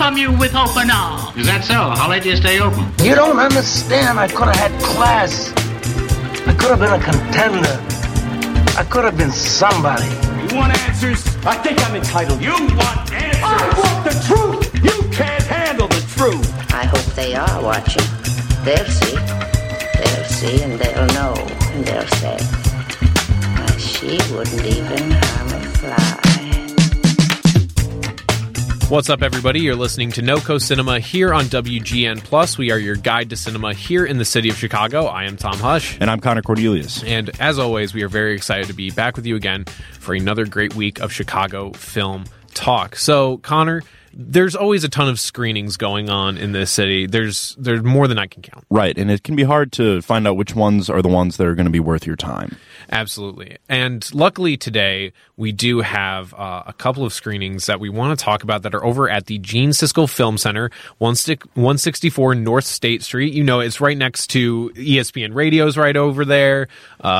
welcome you with open arms. Is that so? How late do you stay open? You don't understand. I could have had class. I could have been a contender. I could have been somebody. You want answers? I think I'm entitled. You want answers? I want the truth. You can't handle the truth. I hope they are watching. They'll see. They'll see and they'll know. And they'll say, why, she wouldn't even harm a fly. What's up, everybody? You're listening to NoCo Cinema here on WGN+. We are your guide to cinema here in the city of Chicago. I am Tom Hush. And I'm Connor Cornelius. And as always, we are very excited to be back with you again for another great week of Chicago film talk. So, Connor, there's always a ton of screenings going on in this city. There's more than I can count. Right, and it can be hard to find out which ones are the ones that are going to be worth your time. Absolutely. And luckily today, we do have a couple of screenings that we want to talk about that are over at the Gene Siskel Film Center, 164 North State Street. You know, it's right next to ESPN Radio's right over there,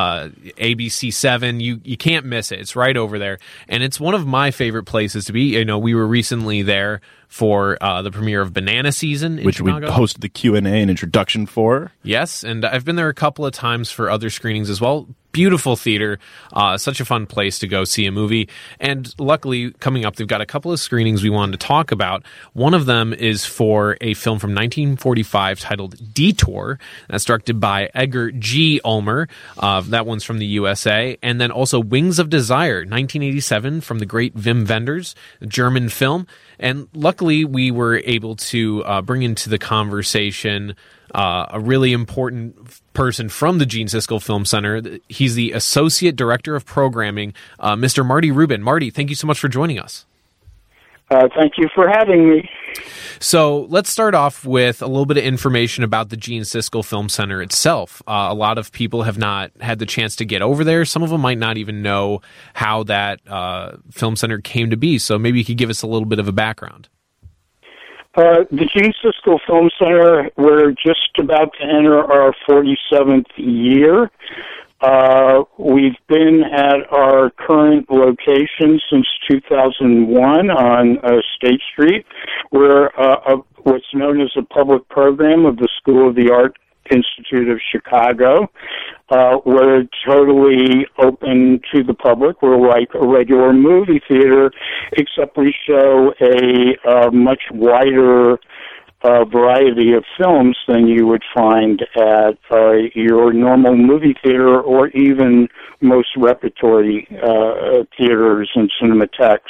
ABC 7. You can't miss it. It's right over there. And it's one of my favorite places to be. You know, we were recently there for the premiere of Banana Season in which Chicago. We hosted the Q&A and introduction for. Yes, and I've been there a couple of times for other screenings as well. Beautiful theater, such a fun place to go see a movie. And luckily, coming up, they've got a couple of screenings we wanted to talk about. One of them is for a film from 1945 titled Detour. That's directed by Edgar G. Ulmer. That one's from the USA. And then also Wings of Desire, 1987, from the great Wim Wenders, a German film. And luckily, we were able to bring into the conversation a really important person from the Gene Siskel Film Center. He's the Associate Director of Programming, Mr. Marty Rubin. Marty, thank you so much for joining us. Thank you for having me. So let's start off with a little bit of information about the Gene Siskel Film Center itself. A lot of people have not had the chance to get over there. Some of them might not even know how that film center came to be. So maybe you could give us a little bit of a background. The Gene Siskel Film Center, we're just about to enter our 47th year. We've been at our current location since 2001 on State Street. We're what's known as a public program of the School of the Art Institute of Chicago. We're totally open to the public. We're like a regular movie theater, except we show a much wider variety of films than you would find at your normal movie theater or even most repertory theaters and cinematheques.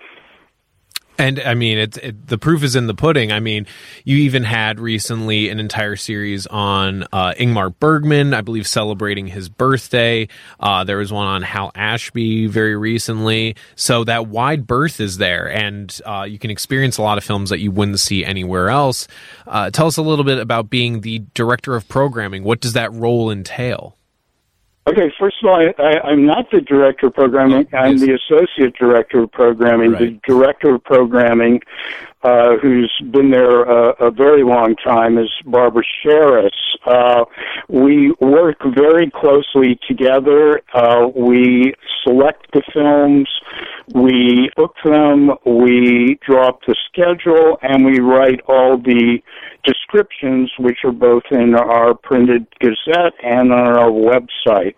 And, I mean, the proof is in the pudding. I mean, you even had recently an entire series on Ingmar Bergman, I believe, celebrating his birthday. There was one on Hal Ashby very recently. So that wide berth is there, and you can experience a lot of films that you wouldn't see anywhere else. Tell us a little bit about being the Director of Programming. What does that role entail? Okay, first of all, I'm not the Director of Programming. I'm the Associate Director of Programming. Right. The Director of Programming, who's been there a very long time, is Barbara Sherris. We work very closely together. We select the films, we book them, we draw up the schedule, and we write all the descriptions, which are both in our printed Gazette and on our website.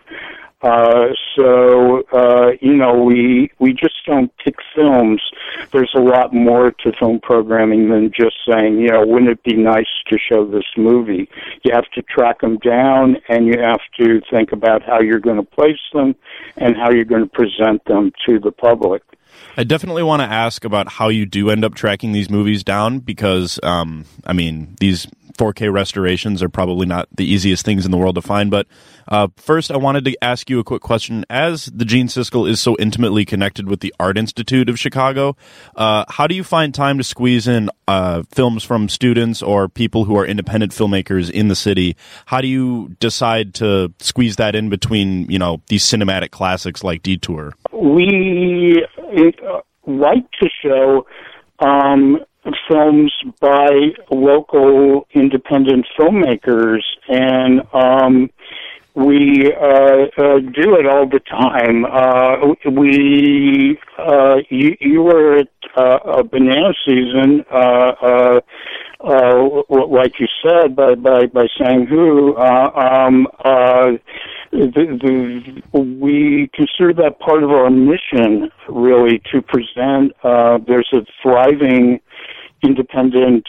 We just don't pick films. There's a lot more to film programming than just saying, wouldn't it be nice to show this movie? You have to track them down, and you have to think about how you're going to place them and how you're going to present them to the public. I definitely want to ask about how you do end up tracking these movies down because, these 4K restorations are probably not the easiest things in the world to find. But first, I wanted to ask you a quick question. As the Gene Siskel is so intimately connected with the Art Institute of Chicago, how do you find time to squeeze in films from students or people who are independent filmmakers in the city? How do you decide to squeeze that in between, these cinematic classics like Detour? We like to show films by local independent filmmakers, and we do it all the time. You were at banana season, like you said, by Sang-Hoo, we consider that part of our mission, really, to present. There's a thriving independent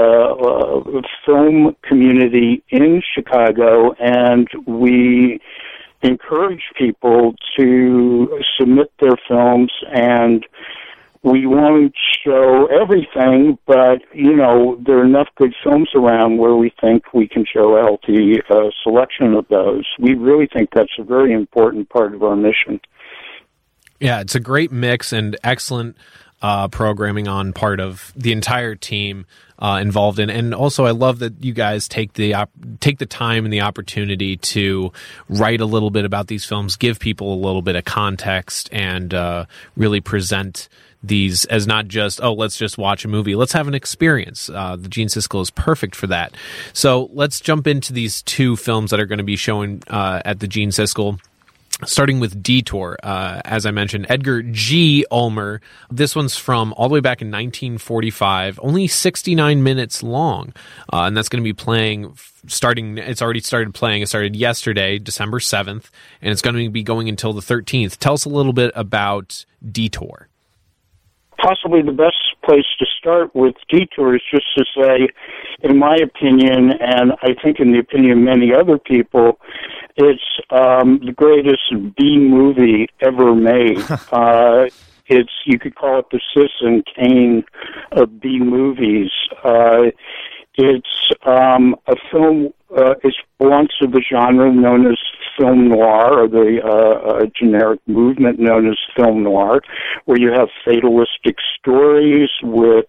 film community in Chicago, and we encourage people to submit their films, and we won't show everything, but, there are enough good films around where we think we can show a healthy selection of those. We really think that's a very important part of our mission. Yeah, it's a great mix and excellent programming on part of the entire team involved in, and also I love that you guys take the time and the opportunity to write a little bit about these films, give people a little bit of context, and really present these as not just, let's just watch a movie. Let's have an experience. The Gene Siskel is perfect for that. So let's jump into these two films that are going to be showing at the Gene Siskel. Starting with Detour, as I mentioned, Edgar G. Ulmer. This one's from all the way back in 1945, only 69 minutes long. And that's going to be playing it's already started playing. It started yesterday, December 7th, and it's going to be going until the 13th. Tell us a little bit about Detour. Possibly the best place to start with Detour is just to say, in my opinion, and I think in the opinion of many other people, it's the greatest B movie ever made. You could call it the Citizen Kane of B movies. It's a film. It belongs to the genre known as film noir, or the generic movement known as film noir, where you have fatalistic stories with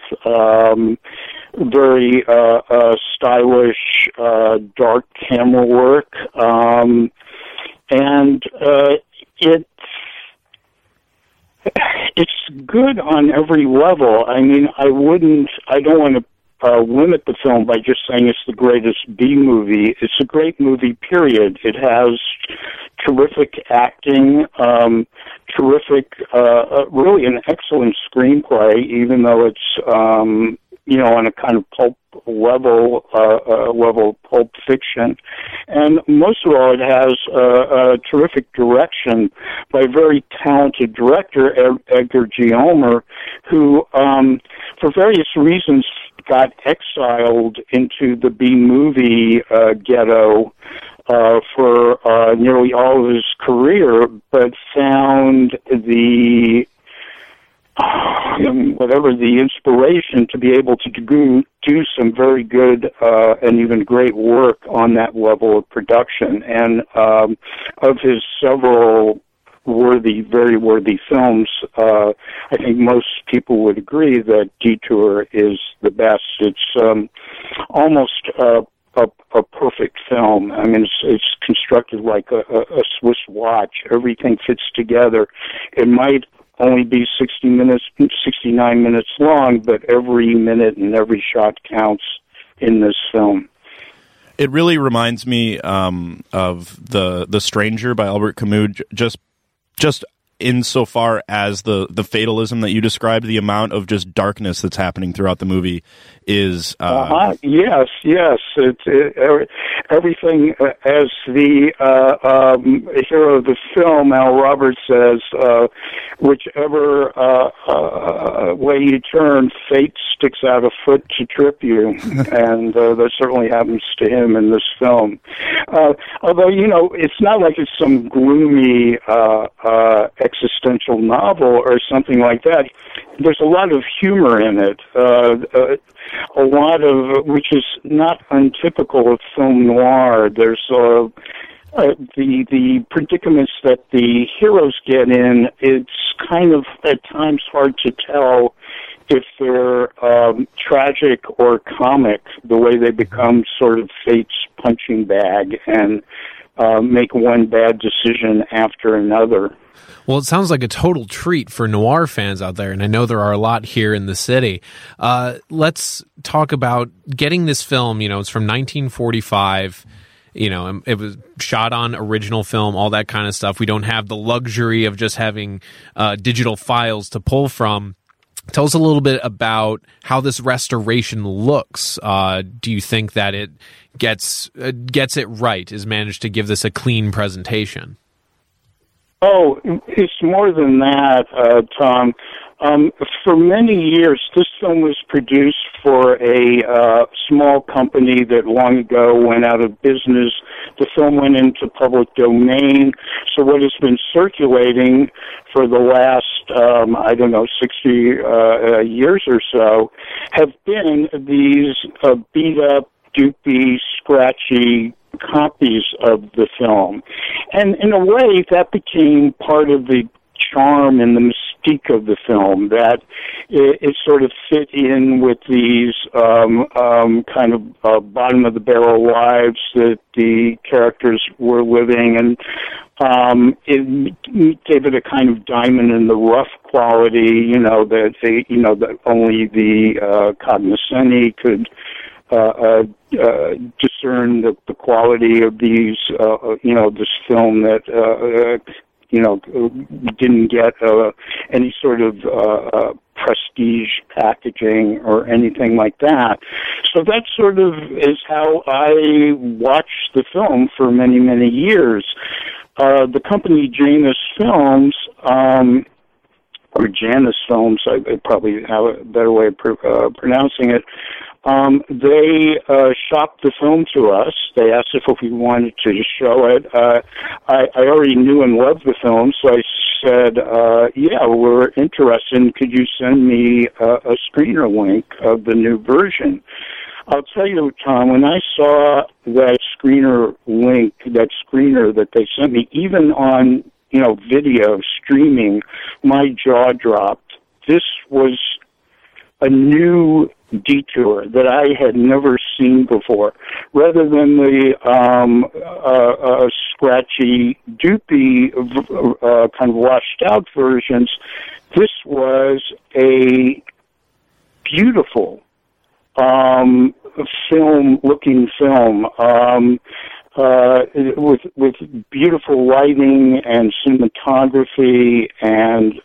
very stylish, dark camera work, and it's good on every level. I mean, I don't want to limit the film by just saying it's the greatest B movie. It's a great movie, period. It has terrific acting, really an excellent screenplay, even though it's, on a kind of pulp level pulp fiction. And most of all, it has a terrific direction by a very talented director, Edgar G. Ulmer, who, for various reasons, got exiled into the B-movie ghetto for nearly all of his career, but found the inspiration to be able to do some very good and even great work on that level of production. And of his several very worthy films, I think most people would agree that Detour is the best. It's almost a perfect film. I mean, it's constructed like a Swiss watch. Everything fits together. It might only be 69 minutes long, but every minute and every shot counts in this film. It really reminds me of The Stranger by Albert Camus, just insofar as the fatalism that you described, the amount of just darkness that's happening throughout the movie is yes. Everything, as the hero of the film, Al Roberts says, whichever way you turn, fate sticks out a foot to trip you, and that certainly happens to him in this film. Although, it's not like it's some gloomy existential novel or something like that. There's a lot of humor in it, a lot of, which is not untypical of film noir. There's the predicaments that the heroes get in. It's kind of at times hard to tell if they're tragic or comic, the way they become sort of fate's punching bag and make one bad decision after another. Well, it sounds like a total treat for noir fans out there, and I know there are a lot here in the city. Let's talk about getting this film. It's from 1945. It was shot on original film, all that kind of stuff. We don't have the luxury of just having digital files to pull from. Tell us a little bit about how this restoration looks. Do you think that it gets it right, is managed to give this a clean presentation? Oh, it's more than that, Tom. For many years, this film was produced for a small company that long ago went out of business. The film went into public domain. So what has been circulating for the last, 60 years or so, have been these beat-up, doopy, scratchy copies of the film. And in a way, that became part of the charm and the mystique of the film, that it sort of fit in with these kind of bottom-of-the-barrel lives that the characters were living, and it gave it a kind of diamond-in-the-rough quality, that only the cognoscenti could discern the quality of these, this film that, didn't get any sort of prestige packaging or anything like that. So that sort of is how I watched the film for many, many years. The company Janus Films, or Janus Films, I probably have a better way of pronouncing it, they shopped the film to us. They asked if we wanted to show it. I already knew and loved the film, so I said, yeah, we're interested. Could you send me a screener link of the new version? I'll tell you, Tom, when I saw that screener link, that screener that they sent me, even on, video streaming, my jaw dropped. This was a new detour that I had never seen before. Rather than the scratchy, doopy, kind of washed-out versions, this was a beautiful looking film, with beautiful lighting and cinematography, and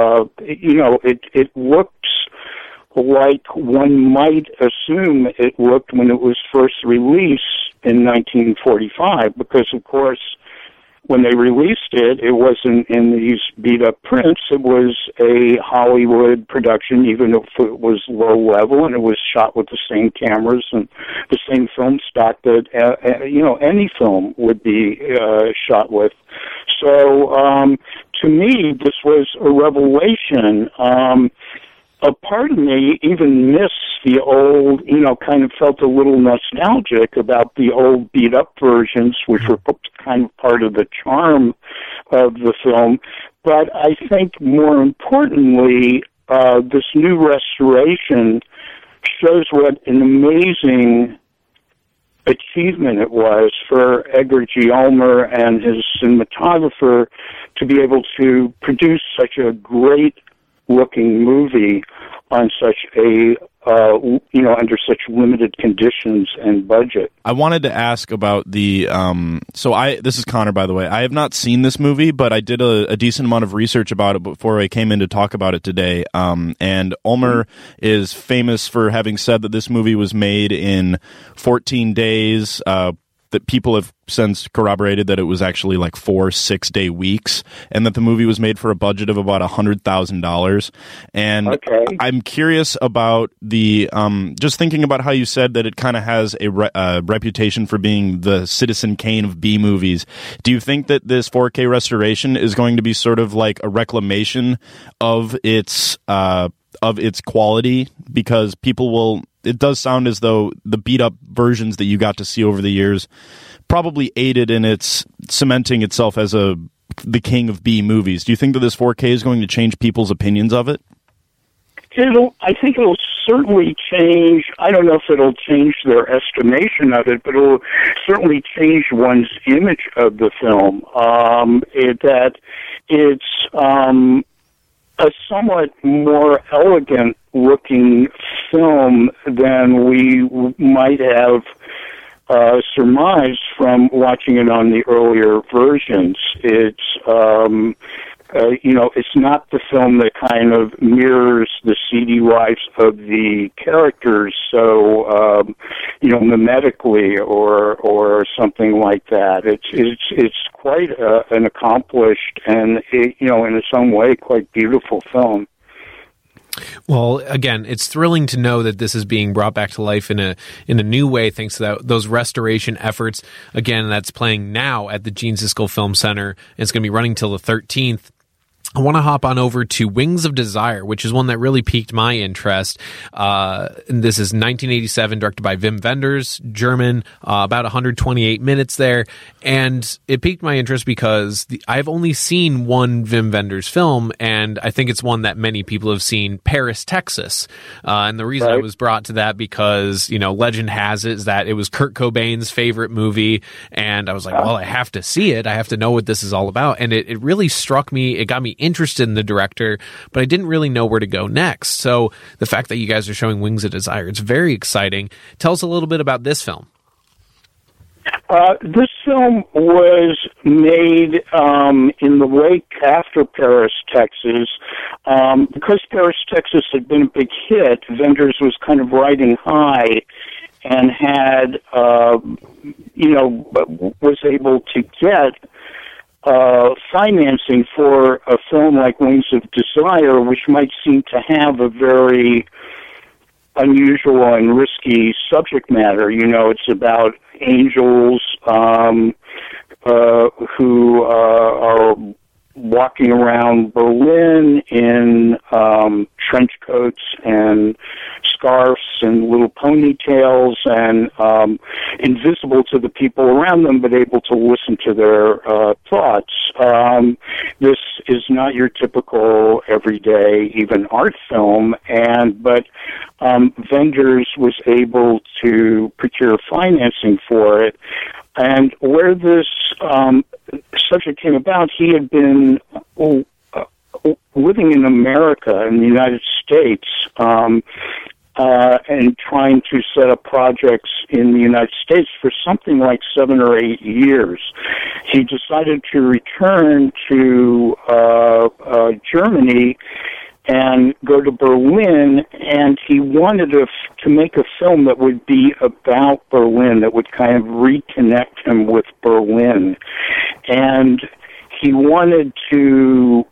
it looks like one might assume it looked when it was first released in 1945, because of course when they released it, it wasn't in these beat-up prints. It was a Hollywood production, even if it was low level, and it was shot with the same cameras and the same film stock that, any film would be shot with. So, to me, this was a revelation. A part of me even missed the old, kind of felt a little nostalgic about the old beat-up versions, which were kind of part of the charm of the film. But I think more importantly, this new restoration shows what an amazing achievement it was for Edgar G. Ulmer and his cinematographer to be able to produce such a great looking movie on such a under such limited conditions and budget. I wanted to ask about the this is Connor, by the way. I have not seen this movie, but I did a decent amount of research about it before I came in to talk about it today. And Ulmer is famous for having said that this movie was made in 14 days. That people have since corroborated that it was actually like 4 6-day weeks, and that the movie was made for a budget of about $100,000. And okay. I'm curious about the just thinking about how you said that it kind of has a reputation for being the Citizen Kane of B movies. Do you think that this 4K restoration is going to be sort of like a reclamation of its quality, because people will? It does sound as though the beat-up versions that you got to see over the years probably aided in its cementing itself as the king of B movies. Do you think that this 4K is going to change people's opinions of it? I think it'll certainly change. I don't know if it'll change their estimation of it, but it'll certainly change one's image of the film. That it's a somewhat more elegant looking film than we might have surmised from watching it on the earlier versions. It's it's not the film that kind of mirrors the seedy lives of the characters, so mimetically or something like that. It's quite an accomplished and in its own way quite beautiful film. Well, again, it's thrilling to know that this is being brought back to life in a new way thanks to those restoration efforts. Again, that's playing now at the Gene Siskel Film Center, and it's going to be running till the 13th. I want to hop on over to Wings of Desire, which is one that really piqued my interest. And this is 1987, directed by Wim Wenders, German, about 128 minutes there. And it piqued my interest because I've only seen one Wim Wenders film, and I think it's one that many people have seen, Paris, Texas. And the reason I was brought to that because, legend has it is that it was Kurt Cobain's favorite movie. And I was like, well, I have to see it. I have to know what this is all about. And it really struck me. It got me interested in the director, but I didn't really know where to go next. So the fact that you guys are showing Wings of Desire, it's very exciting. Tell us a little bit about this film. This film was made in the wake after Paris, Texas. Because Paris, Texas had been a big hit, Wenders was kind of riding high and had, was able to get financing for a film like Wings of Desire, which might seem to have a very unusual and risky subject matter. It's about angels who are walking around Berlin in trench coats and scarves and little ponytails and invisible to the people around them, but able to listen to their thoughts. This is not your typical everyday, even art film, but Wenders was able to procure financing for it. And where this subject came about, he had been living in America, in the United States, and trying to set up projects in the United States for something like 7 or 8 years. He decided to return to Germany and go to Berlin, and he wanted to make a film that would be about Berlin, that would kind of reconnect him with Berlin. And he wanted to...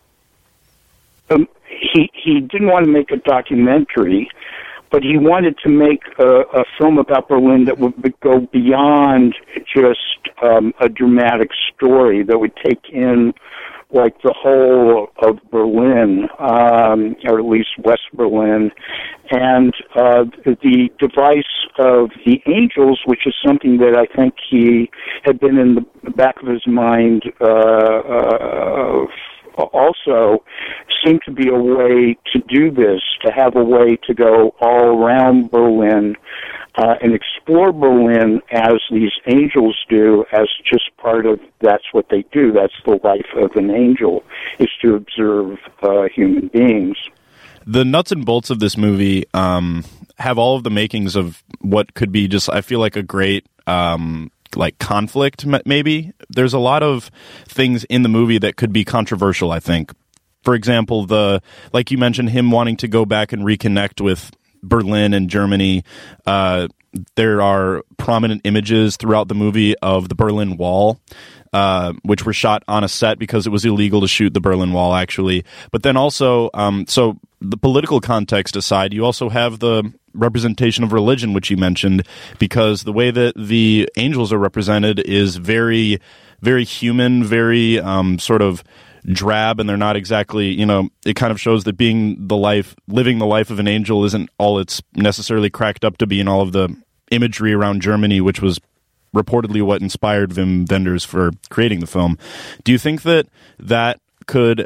he didn't want to make a documentary, but he wanted to make a film about Berlin that would go beyond just a dramatic story, that would take in like the whole of Berlin, or at least West Berlin, and the device of the angels, which is something that I think he had been in the back of his mind also, seemed to be a way to do this, to have a way to go all around Berlin and explore Berlin as these angels do, as just part of, that's what they do, that's the life of an angel, is to observe human beings. The nuts and bolts of this movie have all of the makings of what could be just, I feel like, a great conflict, maybe. There's a lot of things in the movie that could be controversial, I think. For example, like you mentioned, him wanting to go back and reconnect with Berlin and Germany. There are prominent images throughout the movie of the Berlin Wall, which were shot on a set because it was illegal to shoot the Berlin Wall, actually. But then also, so the political context aside, you also have the representation of religion, which you mentioned, because the way that the angels are represented is very, very human, very sort of drab, and they're not exactly, it kind of shows that living the life of an angel isn't all it's necessarily cracked up to be, and all of the imagery around Germany, which was reportedly what inspired Wim Wenders for creating the film. Do you think that could,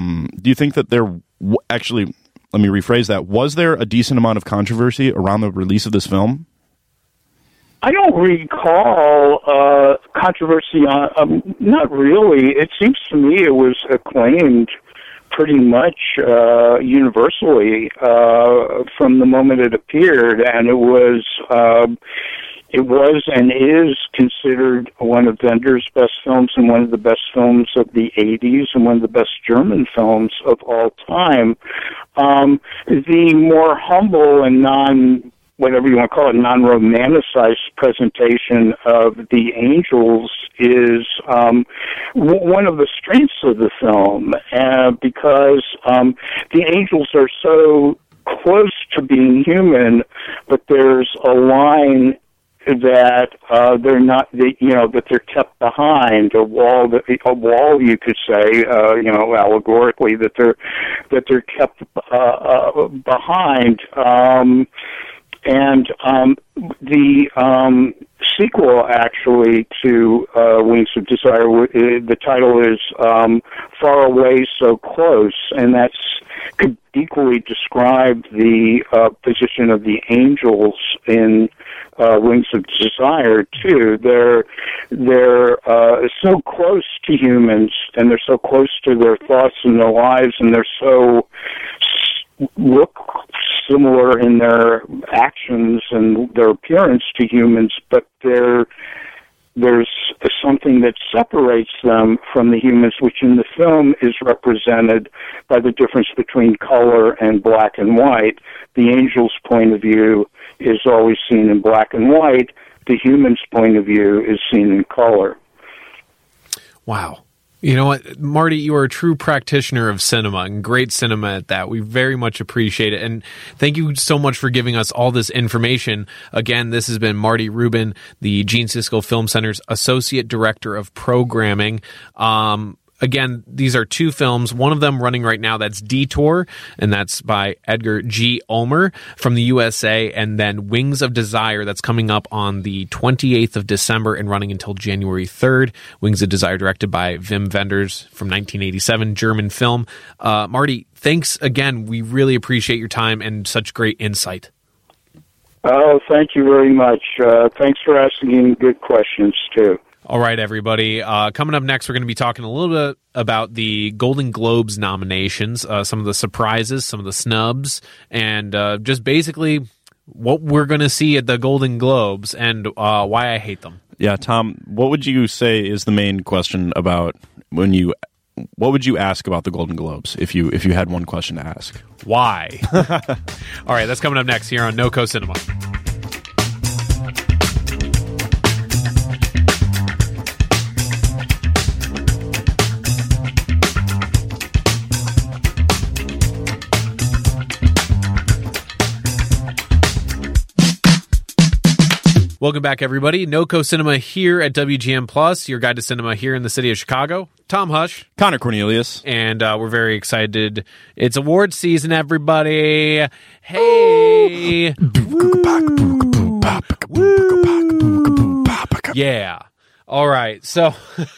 actually, let me rephrase that, was there a decent amount of controversy around the release of this film? I don't recall controversy on, not really. It seems to me it was acclaimed pretty much universally from the moment it appeared, and it was, It was and is considered one of Wender's best films and one of the best films of the 80s and one of the best German films of all time. The more humble and whatever you want to call it, non-romanticized presentation of the angels is one of the strengths of the film, because the angels are so close to being human, but there's a line that they're not, that they're kept behind, a wall, you could say, allegorically, that they're kept behind. The sequel, actually, to Wings of Desire, the title is Far Away, So Close, and that's could equally describe the position of the angels in Wings of Desire, too. They're so close to humans, and they're so close to their thoughts and their lives, and they're so look similar in their actions and their appearance to humans, but there's something that separates them from the humans, which in the film is represented by the difference between color and black and white. The angel's point of view is always seen in black and white. The human's point of view is seen in color. Wow. You know what, Marty, you are a true practitioner of cinema, and great cinema at that. We very much appreciate it. And thank you so much for giving us all this information. Again, this has been Marty Rubin, the Gene Siskel Film Center's Associate Director of Programming. Again, these are two films, one of them running right now, that's Detour, and that's by Edgar G. Ulmer from the USA, and then Wings of Desire, that's coming up on the 28th of December and running until January 3rd. Wings of Desire, directed by Wim Wenders from 1987, German film. Marty, thanks again. We really appreciate your time and such great insight. Oh, thank you very much. Thanks for asking good questions, too. All right, everybody. Coming up next, we're going to be talking a little bit about the Golden Globes nominations, some of the surprises, some of the snubs, and just basically what we're going to see at the Golden Globes and why I hate them. Yeah, Tom, what would you say is the main question about what would you ask about the Golden Globes if you had one question to ask? Why? All right, that's coming up next here on NoCo Cinema. Welcome back, everybody. NoCo Cinema here at WGN Plus, your guide to cinema here in the city of Chicago. Tom Hush. Connor Cornelius. And we're very excited. It's award season, everybody. Hey. Yeah. All right. So,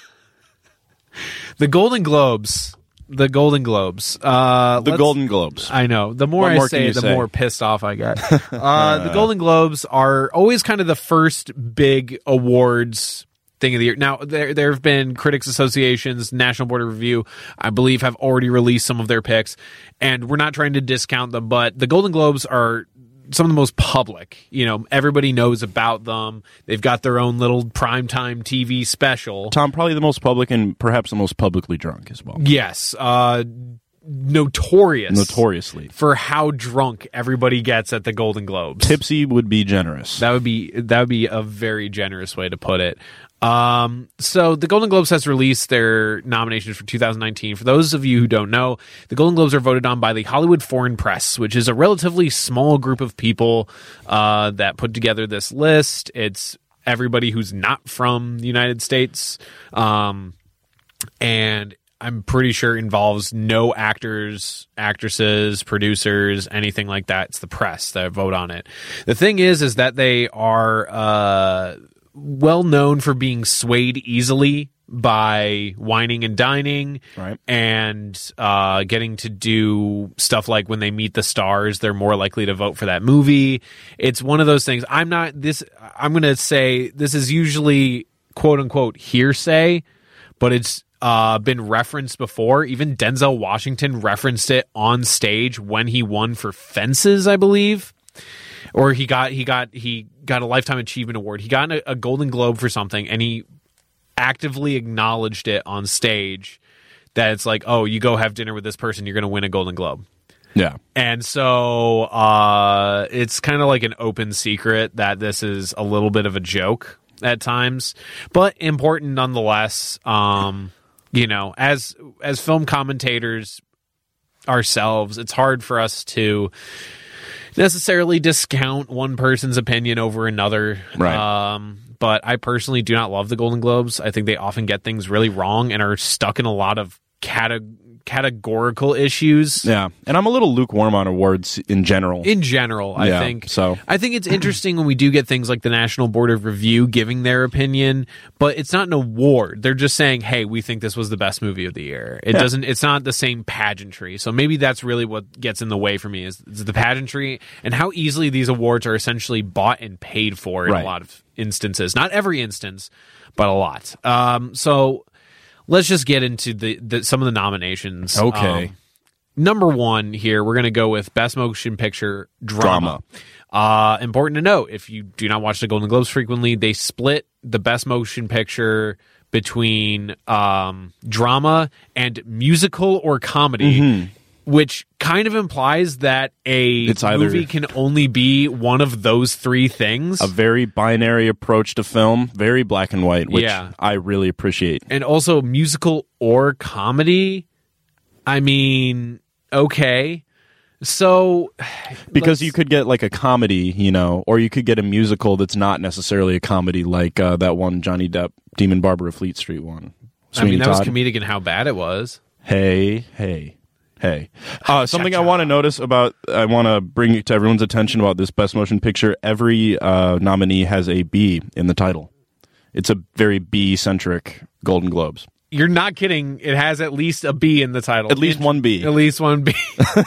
the Golden Globes. The Golden Globes. Golden Globes. I know. The more I say it, the more pissed off I get. The Golden Globes are always kind of the first big awards thing of the year. Now, there have been critics associations, National Board of Review, I believe, have already released some of their picks, and we're not trying to discount them, but the Golden Globes are some of the most public. You know, everybody knows about them. They've got their own little primetime TV special. Tom, probably the most public and perhaps the most publicly drunk as well. Yes. Notoriously for how drunk everybody gets at the Golden Globes. Tipsy would be generous. That would be a very generous way to put it. So the Golden Globes has released their nominations for 2019. For those of you who don't know, the Golden Globes are voted on by the Hollywood Foreign Press, which is a relatively small group of people that put together this list. It's everybody who's not from the United States, and I'm pretty sure involves no actors, actresses, producers, anything like that. It's the press that vote on it. The thing is that they are well known for being swayed easily by whining and dining, right, and getting to do stuff like when they meet the stars, they're more likely to vote for that movie. It's one of those things. I'm going to say this is usually quote unquote hearsay, but it's been referenced before. Even Denzel Washington referenced it on stage when he won for Fences, I believe. or he got a Lifetime Achievement Award. He got a Golden Globe for something, and he actively acknowledged it on stage that it's like, oh, you go have dinner with this person, you're going to win a Golden Globe. Yeah. And so it's kind of like an open secret that this is a little bit of a joke at times, but important nonetheless. You know, as film commentators ourselves, it's hard for us to necessarily discount one person's opinion over another. Right. But I personally do not love the Golden Globes. I think they often get things really wrong and are stuck in a lot of categorical issues. Yeah, and I'm a little lukewarm on awards in general. I think. So I think it's interesting when we do get things like the National Board of Review giving their opinion, but it's not an award. They're just saying, "Hey, we think this was the best movie of the year." It's not the same pageantry. So maybe that's really what gets in the way for me is the pageantry and how easily these awards are essentially bought and paid for in a lot of instances. Not every instance, but a lot. So let's just get into some of the nominations. Okay. Number one here, we're going to go with Best Motion Picture Drama. Important to note, if you do not watch the Golden Globes frequently, they split the Best Motion Picture between drama and musical or comedy, which kind of implies that it's movie can only be one of those three things. A very binary approach to film, very black and white, which I really appreciate. And also musical or comedy. I mean, okay. So because you could get like a comedy, you know, or you could get a musical that's not necessarily a comedy, like that one Johnny Depp Demon Barber of Fleet Street one. Sweeney Todd. Was comedic in how bad it was. Hey. Something I want to bring to everyone's attention about this Best Motion Picture. Every nominee has a B in the title. It's a very B-centric Golden Globes. You're not kidding. It has at least a B in the title. At least one B. At least one B.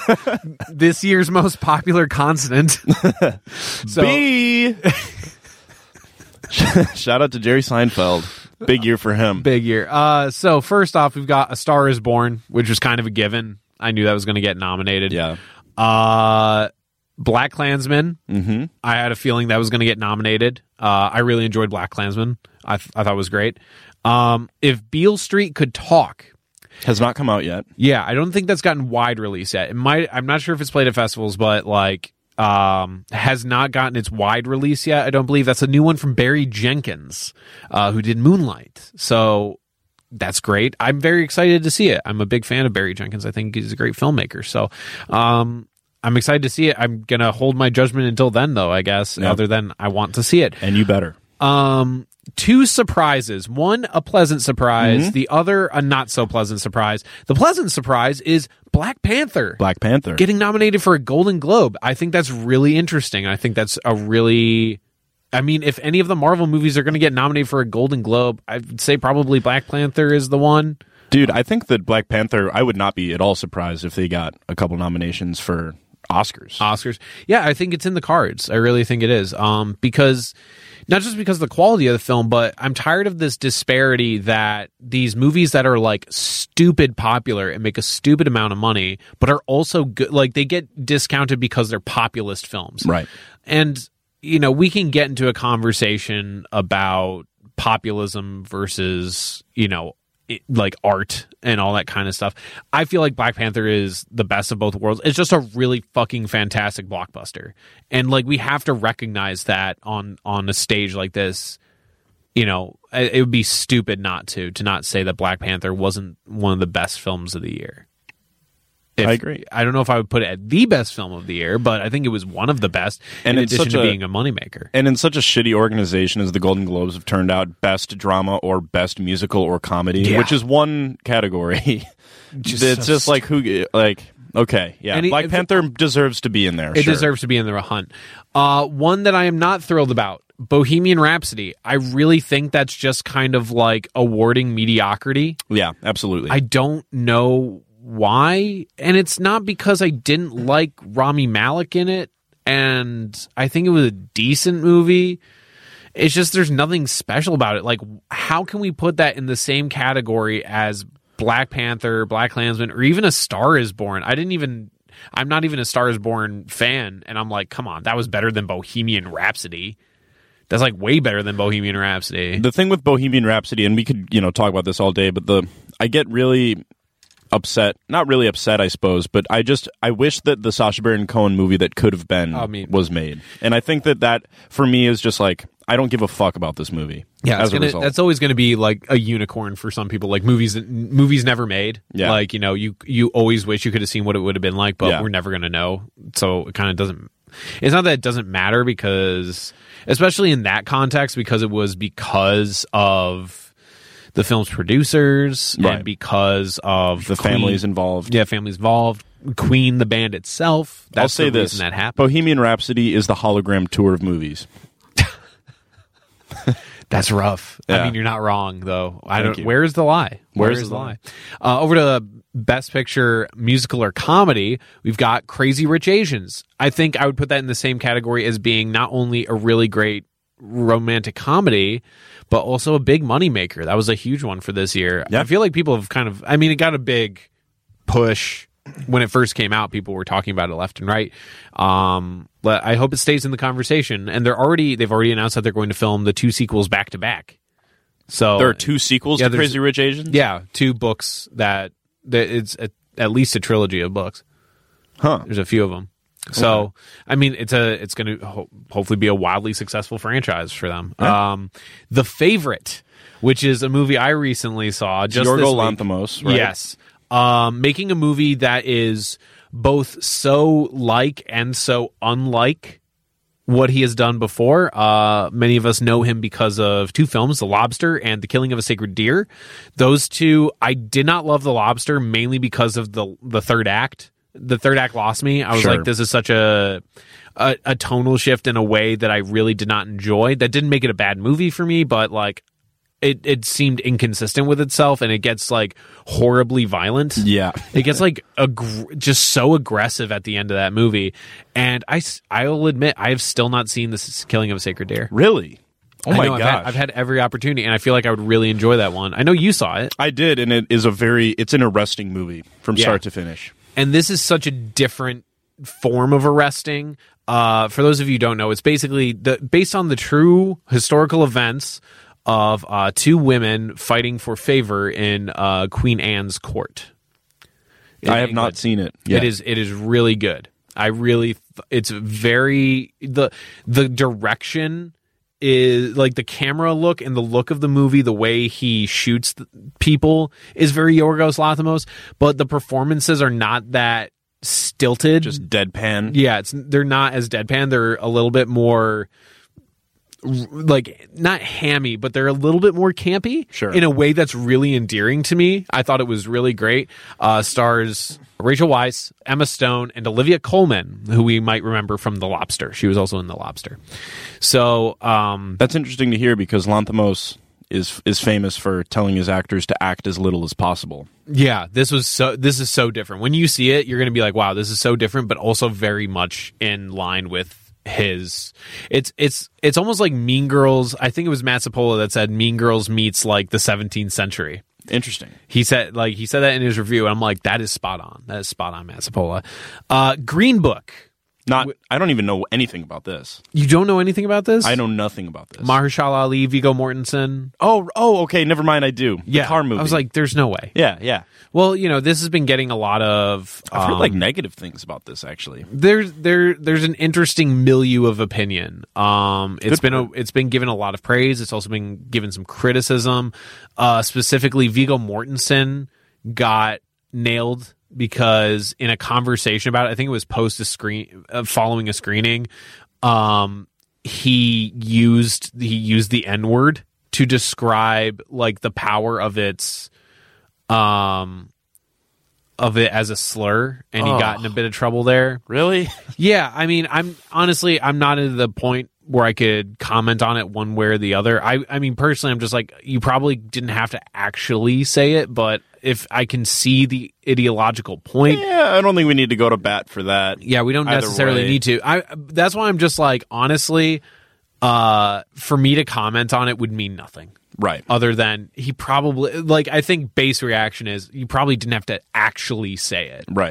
This year's most popular consonant. B! Shout out to Jerry Seinfeld. Big year for him. Big year. So first off, we've got A Star Is Born, which was kind of a given. I knew that was going to get nominated. Yeah. Black Klansman. Mm-hmm. I had a feeling that was going to get nominated. I really enjoyed Black Klansman. I thought it was great. If Beale Street Could Talk. Has not come out yet. Yeah, I don't think that's gotten wide release yet. It might. I'm not sure if it's played at festivals, but has not gotten its wide release yet. I don't believe. That's a new one from Barry Jenkins, who did Moonlight. So that's great. I'm very excited to see it. I'm a big fan of Barry Jenkins. I think he's a great filmmaker. So I'm excited to see it. I'm going to hold my judgment until then, though, I guess, other than I want to see it. And you better. Two surprises. One, a pleasant surprise. The other, a not so pleasant surprise. The pleasant surprise is Black Panther. Black Panther. Getting nominated for a Golden Globe. I think that's really interesting. I think that's a really... I mean, if any of the Marvel movies are going to get nominated for a Golden Globe, I'd say probably Black Panther is the one. Dude, I think that Black Panther, I would not be at all surprised if they got a couple nominations for Oscars. Yeah, I think it's in the cards. I really think it is. Because... Not just because of the quality of the film, but I'm tired of this disparity that these movies that are like stupid popular and make a stupid amount of money, but are also good, like they get discounted because they're populist films. Right. And, you know, we can get into a conversation about populism versus, you know, like art and all that kind of stuff. I feel like Black Panther is the best of both worlds. It's just a really fucking fantastic blockbuster. And like we have to recognize that on a stage like this. You know, it would be stupid not to not say that Black Panther wasn't one of the best films of the year. I agree. I don't know if I would put it at the best film of the year, but I think it was one of the best, and in addition to being a moneymaker. And in such a shitty organization as the Golden Globes have turned out, best drama or best musical or comedy, which is one category. It's just like who, like okay, yeah. Black Panther deserves to be in there. It deserves to be in the hunt. One that I am not thrilled about, Bohemian Rhapsody. I really think that's just kind of like awarding mediocrity. Yeah, absolutely. I don't know why, and it's not because I didn't like Rami Malek in it, and I think it was a decent movie. It's just there's nothing special about it. Like, how can we put that in the same category as Black Panther, Black Klansman, or even A Star Is Born? I didn't even I'm not even a Star is Born fan, and I'm like, come on, that was better than Bohemian Rhapsody. That's like way better than Bohemian Rhapsody. The thing with Bohemian Rhapsody, and we could, talk about this all day, but I get really upset, not really upset, I suppose, but I wish that the Sacha Baron Cohen movie that could have been was made. And I think that for me is just like, I don't give a fuck about this movie. Yeah, as a result. That's always going to be like a unicorn for some people, like movies never made. Yeah. Like, you always wish you could have seen what it would have been like, but we're never going to know. So it kind of doesn't, it's not that it doesn't matter, because, especially in that context, because it was because of the film's producers and because of the families involved. Yeah, families involved. Queen, the band itself. That's I'll say the this: reason that happened. Bohemian Rhapsody is the hologram tour of movies. That's rough. Yeah. I mean, you're not wrong, though. Thank you. Where's the lie? Where's the lie? Over to Best Picture, musical or comedy, we've got Crazy Rich Asians. I think I would put that in the same category as being not only a really great romantic comedy, but also a big moneymaker. That was a huge one for this year. Yeah. I feel like people have it got a big push when it first came out. People were talking about it left and right. But I hope it stays in the conversation. And they've already announced that they're going to film the 2 sequels back to back. So there are 2 sequels to Crazy Rich Asians? Yeah, 2 books that it's at least a trilogy of books. Huh. There's a few of them. So, okay. I mean, it's going to hopefully be a wildly successful franchise for them. Yeah. The Favorite, which is a movie I recently saw. Just Yorgos Lanthimos, right? Yes. Making a movie that is both so like and so unlike what he has done before. Many of us know him because of 2 films, The Lobster and The Killing of a Sacred Deer. Those 2, I did not love The Lobster, mainly because of the third act. The third act lost me. I was like, this is such a tonal shift in a way that I really did not enjoy. That didn't make it a bad movie for me, but like it seemed inconsistent with itself, and it gets like horribly violent. Yeah. It gets like just so aggressive at the end of that movie. And I will admit, I have still not seen The Killing of a Sacred Deer. Really? Oh my gosh. I've had every opportunity, and I feel like I would really enjoy that one. I know you saw it. I did, and it's an arresting movie from start to finish. And this is such a different form of arresting. For those of you who don't know, it's basically based on the true historical events of 2 women fighting for favor in Queen Anne's court. I have not seen it yet. It is really good. It's very the direction is like the camera look and the look of the movie, the way he shoots people is very Yorgos Lanthimos, but the performances are not that stilted, just deadpan. Yeah, they're not as deadpan. They're a little bit more like not hammy, but they're a little bit more campy. Sure. In a way that's really endearing to me. I thought it was really great. Stars Rachel Weisz, Emma Stone, and Olivia Colman, who we might remember from The Lobster. She was also in The Lobster. So that's interesting to hear, because Lanthimos is famous for telling his actors to act as little as possible. Yeah, this is so different. When you see it, you're going to be like, wow, this is so different, but also very much in line with his. It's almost like Mean Girls. I think it was Matt Cipolla that said Mean Girls meets like the 17th century. Interesting. He said that in his review, and I'm like, that is spot on. That is spot on, Matt Cipolla. Green Book. I don't even know anything about this. You don't know anything about this? I know nothing about this. Mahershala Ali, Viggo Mortensen. Oh, okay. Never mind. I do. Yeah. The car movie. I was like, there's no way. Yeah. Well, this has been getting a lot of. I've heard like negative things about this. Actually, there's an interesting milieu of opinion. It's been given a lot of praise. It's also been given some criticism. Specifically, Viggo Mortensen got nailed, because in a conversation about it, I think it was following a screening, he used the N-word to describe like the power of its of it as a slur, and he got in a bit of trouble there. Really? Yeah, I mean, I'm not at the point where I could comment on it one way or the other. I mean, personally, I'm just like, you probably didn't have to actually say it, but if I can see the ideological point. Yeah, I don't think we need to go to bat for that. Yeah, we don't necessarily need to. That's why I'm just like, honestly, for me to comment on it would mean nothing. Right. Other than he probably, like, I think base reaction is you probably didn't have to actually say it. Right.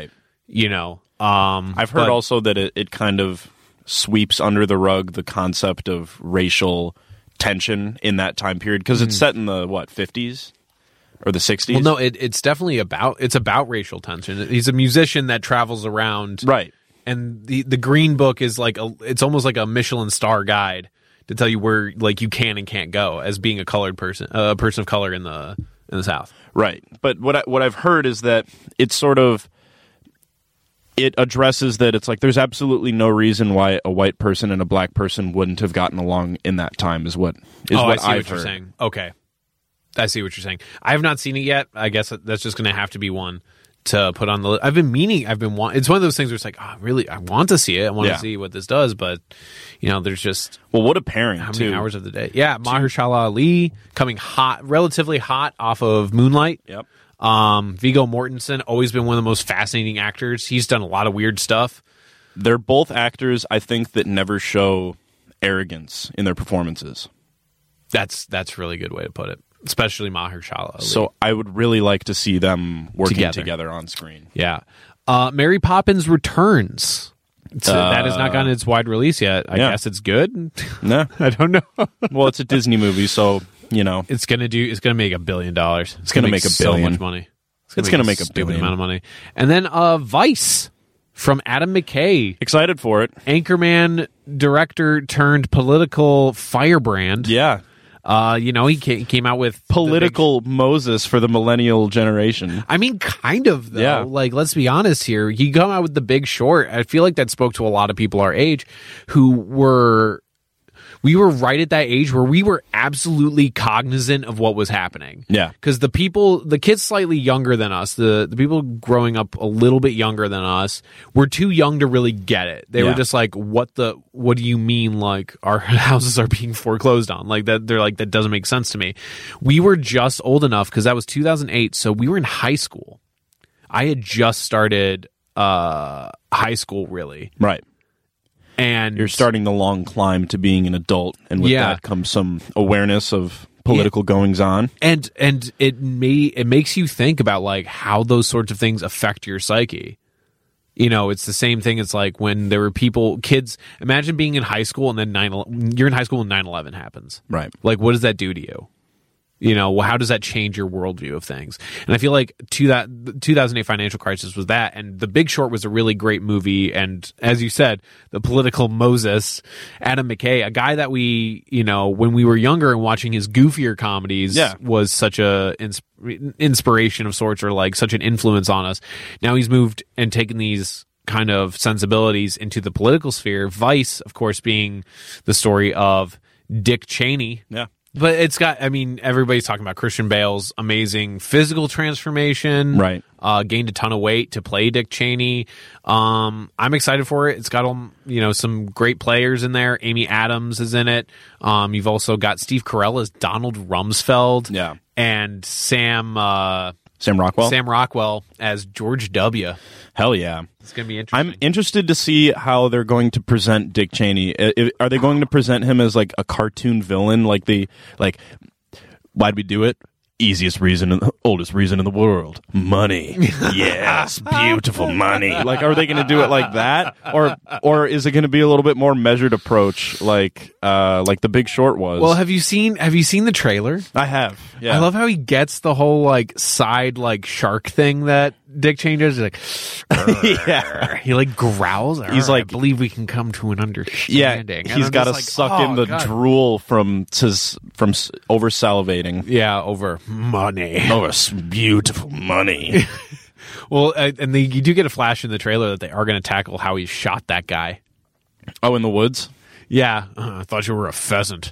I've heard also that it kind of sweeps under the rug the concept of racial tension in that time period because it's set in the 50s or the 60s. Well, no, it's definitely about racial tension. He's a musician that travels around, right? And the Green Book is it's almost like a Michelin star guide to tell you where you can and can't go as being a colored person, a person of color in the South. Right. But what I've heard is that it's sort of it addresses that it's like there's absolutely no reason why a white person and a black person wouldn't have gotten along in that time is what I see I've what you're heard. saying. Okay. I see what you're saying. I have not seen it yet. I guess that's just going to have to be one to put on the list. It's one of those things where it's like, oh, really, I want to see it. I want to see what this does, but there's just what a pairing. How many hours of the day? Yeah, Mahershala Ali coming relatively hot off of Moonlight. Yep. Viggo Mortensen, always been one of the most fascinating actors. He's done a lot of weird stuff. They're both actors, I think, that never show arrogance in their performances. That's a really good way to put it. Especially Mahershala Ali. So I would really like to see them working together on screen. Yeah. Mary Poppins Returns. That has not gotten its wide release yet. I guess it's good. No. I don't know. Well, it's a Disney movie, so, It's going to make $1 billion. It's going to make $1 billion. So much money. It's going to make $1 billion amount of money. And then Vice from Adam McKay. Excited for it. Anchorman director turned political firebrand. Yeah. He came out with political Moses for the millennial generation. I mean, kind of, though. Yeah. Let's be honest here. He come out with The Big Short. I feel like that spoke to a lot of people our age we were right at that age where we were absolutely cognizant of what was happening. Yeah. Because the kids slightly younger than us, the people growing up a little bit younger than us, were too young to really get it. They were just like, what do you mean, our houses are being foreclosed on? They're like, that doesn't make sense to me. We were just old enough, because that was 2008, so we were in high school. I had just started high school, really. Right. And you're starting the long climb to being an adult, and with that comes some awareness of political goings on. And it makes you think about how those sorts of things affect your psyche. It's the same thing. It's like when there were kids. Imagine being in high school and then you're in high school and 9/11 happens. Right. What does that do to you? How does that change your worldview of things? And I feel like the 2008 financial crisis was that, and The Big Short was a really great movie. And as you said, the political Moses, Adam McKay, a guy that we, when we were younger and watching his goofier comedies, was such a inspiration of sorts, or such an influence on us. Now he's moved and taken these kind of sensibilities into the political sphere. Vice, of course, being the story of Dick Cheney. Yeah. But it's got, everybody's talking about Christian Bale's amazing physical transformation. Right. Gained a ton of weight to play Dick Cheney. I'm excited for it. It's got, some great players in there. Amy Adams is in it. You've also got Steve Carell as Donald Rumsfeld. Yeah. And Sam Rockwell? Sam Rockwell as George W. Hell yeah. It's going to be interesting. I'm interested to see how they're going to present Dick Cheney. Are they going to present him as a cartoon villain? Why'd we do it? Easiest reason, oldest reason in the world. Money. Yes, beautiful money. Are they going to do it like that? Or is it going to be a little bit more measured approach like The Big Short was? Well, have you seen the trailer? I have. Yeah. I love how he gets the whole side shark thing that Dick Cheney does. He's yeah. He growls. He's I believe we can come to an understanding. Yeah, he's got to suck in the drool from over salivating. Yeah, over money. Over beautiful money. Well, and you do get a flash in the trailer that they are going to tackle how he shot that guy. Oh, in the woods? Yeah, I thought you were a pheasant.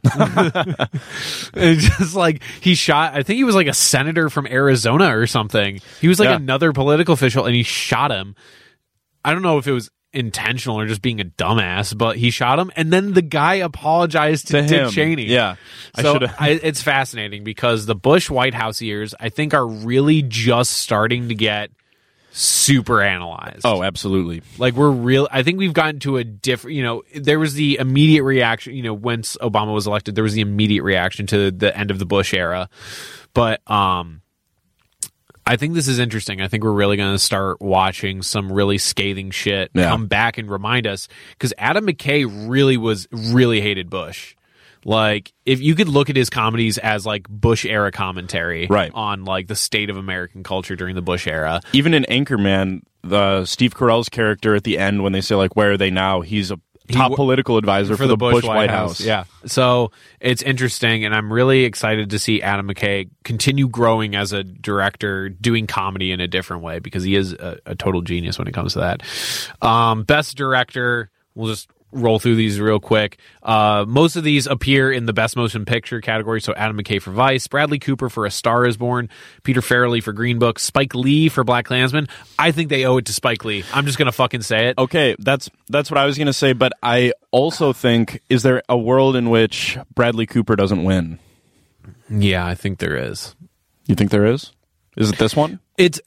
It's just he shot, I think he was a senator from Arizona or something. He was another political official, and he shot him. I don't know if it was intentional or just being a dumbass, but he shot him, and then the guy apologized to Dick Cheney. Yeah. So it's fascinating because the Bush White House years, I think, are really just starting to get super analyzed. Oh, absolutely. I think we've gotten to a different, there was the immediate reaction, once Obama was elected, there was the immediate reaction to the end of the Bush era. But I think this is interesting. I think we're really going to start watching some really scathing shit come back and remind us, because Adam McKay really hated Bush. Like, if you could look at his comedies as like Bush era commentary on like the state of American culture during the Bush era. Even in Anchorman, Steve Carell's character at the end, when they say like, where are they now? He's a top political advisor for the Bush White House. Yeah. So it's interesting, and I'm really excited to see Adam McKay continue growing as a director, doing comedy in a different way, because he is a total genius when it comes to that. Best director, we'll just roll through these real quick. Most of these appear in the Best Motion Picture category, so Adam McKay for Vice, Bradley Cooper for A Star Is Born, Peter Farrelly for Green Book, Spike Lee for BlacKkKlansman. I think they owe it to Spike Lee. I'm just going to fucking say it. Okay, that's what I was going to say, but I also think, is there a world in which Bradley Cooper doesn't win? Yeah, I think there is. You think there is? Is it this one?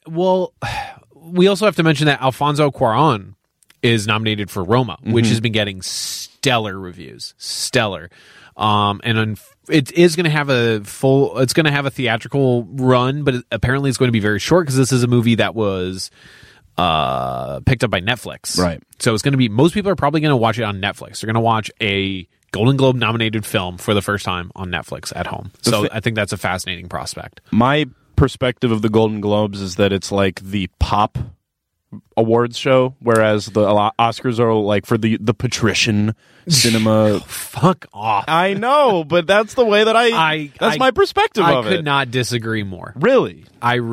We also have to mention that Alfonso Cuarón is nominated for Roma, which has been getting stellar reviews. Stellar. It is going to have it's going to have a theatrical run, but apparently it's going to be very short, because this is a movie that was picked up by Netflix. Right. So it's going to be, most people are probably going to watch it on Netflix. They're going to watch a Golden Globe nominated film for the first time on Netflix at home. So I think that's a fascinating prospect. My perspective of the Golden Globes is that it's like the pop awards show, whereas the Oscars are like for the patrician cinema. Fuck off. I know, but that's the way that that's my perspective of it. I could not disagree more. Really?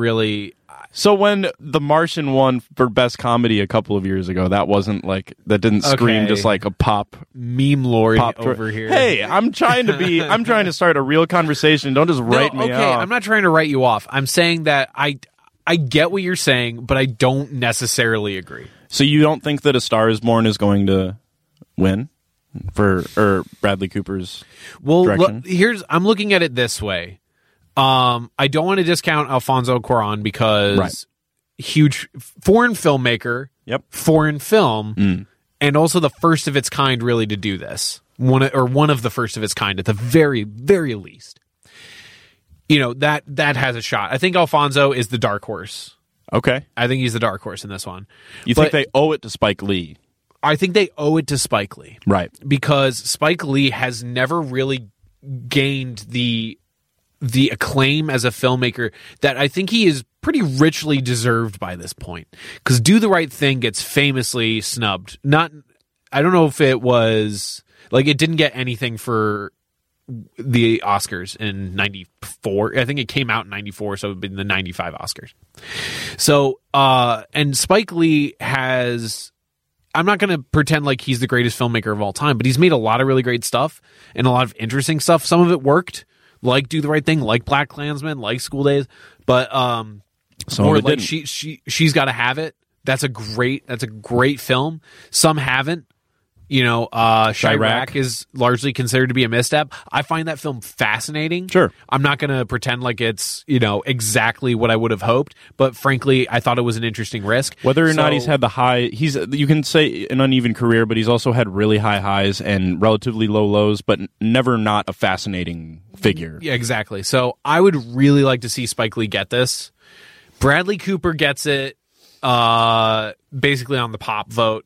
So when The Martian won for Best Comedy a couple of years ago, that wasn't like, that didn't scream just like a pop meme lord over here. Hey, I'm trying to start a real conversation. Don't just write me off. I'm not trying to write you off. I'm saying that I get what you're saying, but I don't necessarily agree. So you don't think that A Star Is Born is going to win for Bradley Cooper's direction? I'm looking at it this way. I don't want to discount Alfonso Cuarón, because huge foreign filmmaker, foreign film, and also the first of its kind really to do this. One of the first of its kind at the very, very least. You know, that has a shot. I think Alfonso is the dark horse. Okay. I think he's the dark horse in this one. You think they owe it to Spike Lee? I think they owe it to Spike Lee. Right. Because Spike Lee has never really gained the acclaim as a filmmaker that I think he is pretty richly deserved by this point. Because Do the Right Thing gets famously snubbed. I don't know if it was, like, it didn't get anything for the Oscars in 94. I think it came out in 94, so it would be the 95 Oscars. So, and Spike Lee has, I'm not going to pretend like he's the greatest filmmaker of all time, but he's made a lot of really great stuff and a lot of interesting stuff. Some of it worked, like Do the Right Thing, like BlacKkKlansman, like School Days, but more like She's Gotta Have It. That's a great film. Some haven't. You know, Chirac is largely considered to be a misstep. I find that film fascinating. Sure. I'm not going to pretend like it's, exactly what I would have hoped, but frankly, I thought it was an interesting risk. Whether or not he's had you can say an uneven career, but he's also had really high highs and relatively low lows, but never not a fascinating figure. Yeah, exactly. So I would really like to see Spike Lee get this. Bradley Cooper gets it basically on the pop vote.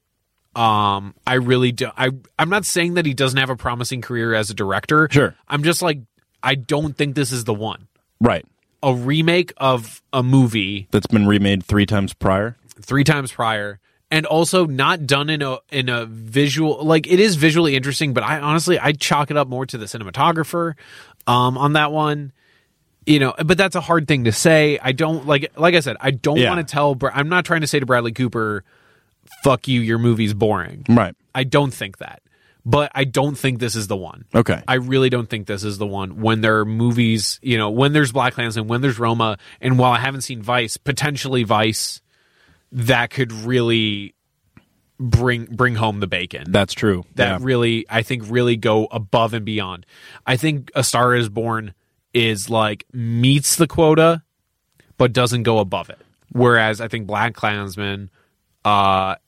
I really do. I'm not saying that he doesn't have a promising career as a director. Sure. I'm just like, I don't think this is the one. Right. A remake of a movie that's been remade 3 times prior, and also not done in a visual, like, it is visually interesting, but I chalk it up more to the cinematographer on that one. But that's a hard thing to say. I don't like I said, I don't want to I'm not trying to say to Bradley Cooper, fuck you, your movie's boring. Right. I don't think that. But I don't think this is the one. Okay. I really don't think this is the one. When there are movies, when there's BlacKkKlansman, when there's Roma, and while I haven't seen Vice, potentially Vice, that could really bring home the bacon. That's true. Really, I think, really go above and beyond. I think A Star Is Born is like meets the quota, but doesn't go above it. Whereas I think BlacKkKlansman, out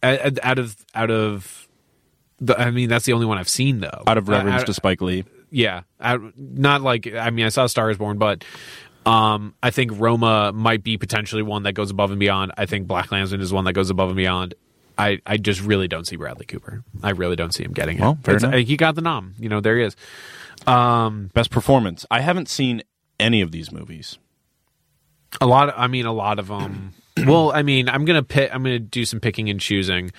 of that's the only one I've seen though. Out of reverence to Spike Lee. Yeah. I saw A Star Is Born, but I think Roma might be potentially one that goes above and beyond. I think BlacKkKlansman is one that goes above and beyond. I just really don't see Bradley Cooper. I really don't see him getting it. Well, fair enough. He got the nom. There he is. Best performance. I haven't seen any of these movies. A lot of them. Well, I'm gonna do some picking and choosing.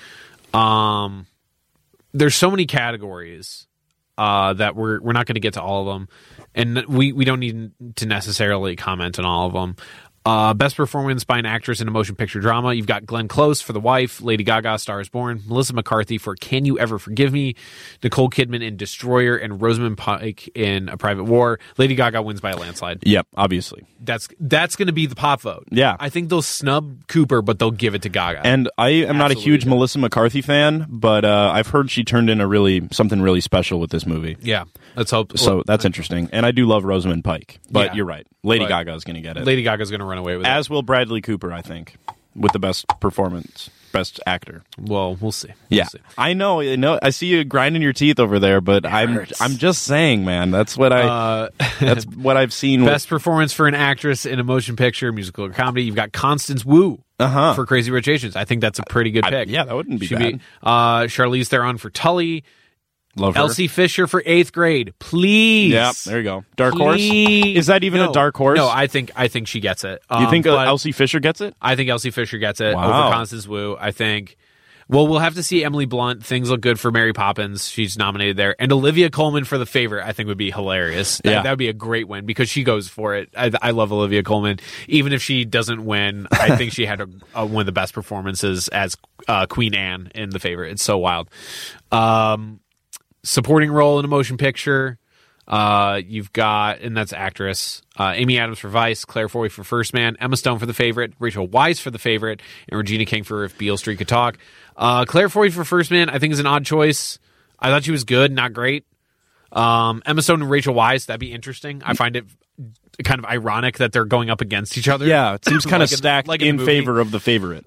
There's so many categories that we're not going to get to all of them, and we don't need to necessarily comment on all of them. Best performance by an actress in a motion picture drama. You've got Glenn Close for The Wife, Lady Gaga, Star is Born, Melissa McCarthy for Can You Ever Forgive Me, Nicole Kidman in Destroyer, and Rosamund Pike in A Private War. Lady Gaga wins by a landslide. Yep, obviously. That's going to be the pop vote. Yeah. I think they'll snub Cooper, but they'll give it to Gaga. And I am not a huge Absolutely. Melissa McCarthy fan, but I've heard she turned in something really special with this movie. Yeah, let's hope. So that's interesting. And I do love Rosamund Pike, but Yeah. you're right. Lady But Gaga is going to get it. Lady Gaga's going to run away with it. As will Bradley Cooper, I think, with the best performance, best actor. Well, we'll see. Yeah, We'll see. I know. I see you grinding your teeth over there, but I'm just saying, man. That's what that's what I've seen. Best performance for an actress in a motion picture, musical, or comedy. You've got Constance Wu for Crazy Rich Asians. I think that's a pretty good pick. Yeah, that wouldn't be Should bad. Charlize Theron for Tully. Love her. Elsie Fisher for 8th grade. Please. Yeah, there you go. Dark Please. horse. Is that even No. a dark horse? No, I think she gets it. You think but Elsie Fisher gets it? I think Elsie Fisher gets it Wow. over Constance Wu. I think. Well, we'll have to see Emily Blunt. Things look good for Mary Poppins. She's nominated there. And Olivia Colman for The Favorite, I think would be hilarious. Yeah. That would be a great win because she goes for it. I love Olivia Colman. Even if she doesn't win, I think she had one of the best performances as Queen Anne in The Favorite. It's so wild. Supporting role in a motion picture. You've got, and that's actress, Amy Adams for Vice, Claire Foy for First Man, Emma Stone for The Favorite, Rachel Weisz for The Favorite, and Regina King for If Beale Street Could Talk. Claire Foy for First Man, I think, is an odd choice. I thought she was good, not great. Emma Stone and Rachel Weisz, that'd be interesting. I find it kind of ironic that they're going up against each other. Yeah, it seems kind of Like stacked like in the movie. favor of The Favorite.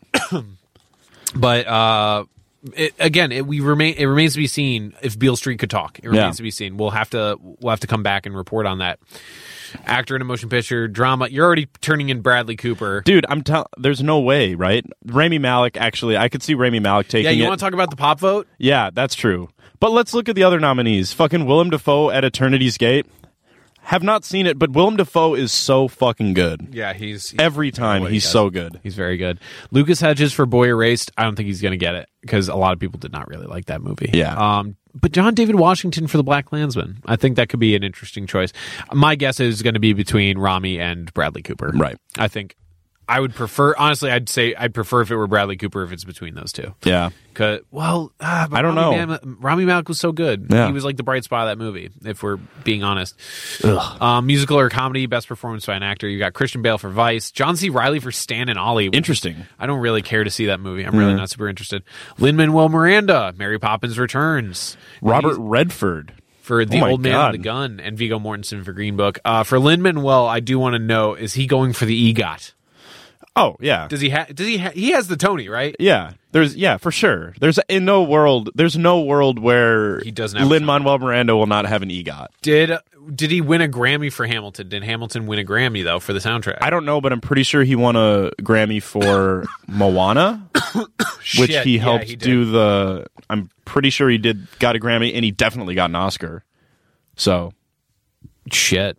But it remains to be seen if Beale Street could talk. It remains to be seen. We'll have to come back and report on that. Actor in a motion picture drama. You're already turning in Bradley Cooper. Dude, there's no way, right? Rami Malek, actually, I could see Rami Malek taking it. Yeah, you want to talk about the pop vote? Yeah, that's true. But let's look at the other nominees. Fucking Willem Dafoe at Eternity's Gate. Have not seen it, but Willem Dafoe is so fucking good. Yeah, he's Every time, he's so good. He's very good. Lucas Hedges for Boy Erased. I don't think he's going to get it because a lot of people did not really like that movie. Yeah. But John David Washington for The BlacKkKlansman. I think that could be an interesting choice. My guess is going to be between Rami and Bradley Cooper. Right. I think I would prefer, honestly, I'd prefer if it were Bradley Cooper if it's between those two. Yeah. But I don't know. Rami Malek was so good. Yeah. He was like the bright spot of that movie, if we're being honest. Musical or comedy, best performance by an actor. You got Christian Bale for Vice, John C. Reilly for Stan and Ollie. Interesting. I don't really care to see that movie. I'm really not super interested. Lin-Manuel Miranda, Mary Poppins Returns. Robert Redford. For The Oh my Old Man God. with the Gun, and Viggo Mortensen for Green Book. For Lin-Manuel, I do want to know, is he going for the EGOT? Oh, yeah. Does he he has the Tony, right? Yeah. For sure. There's no world where He doesn't have a Lin-Manuel Miranda will not have an EGOT. Did he win a Grammy for Hamilton? Did Hamilton win a Grammy though for the soundtrack? I don't know, but I'm pretty sure he won a Grammy for Moana, which Shit, he yeah, helped he did. do I'm pretty sure he got a Grammy, and he definitely got an Oscar. So Shit.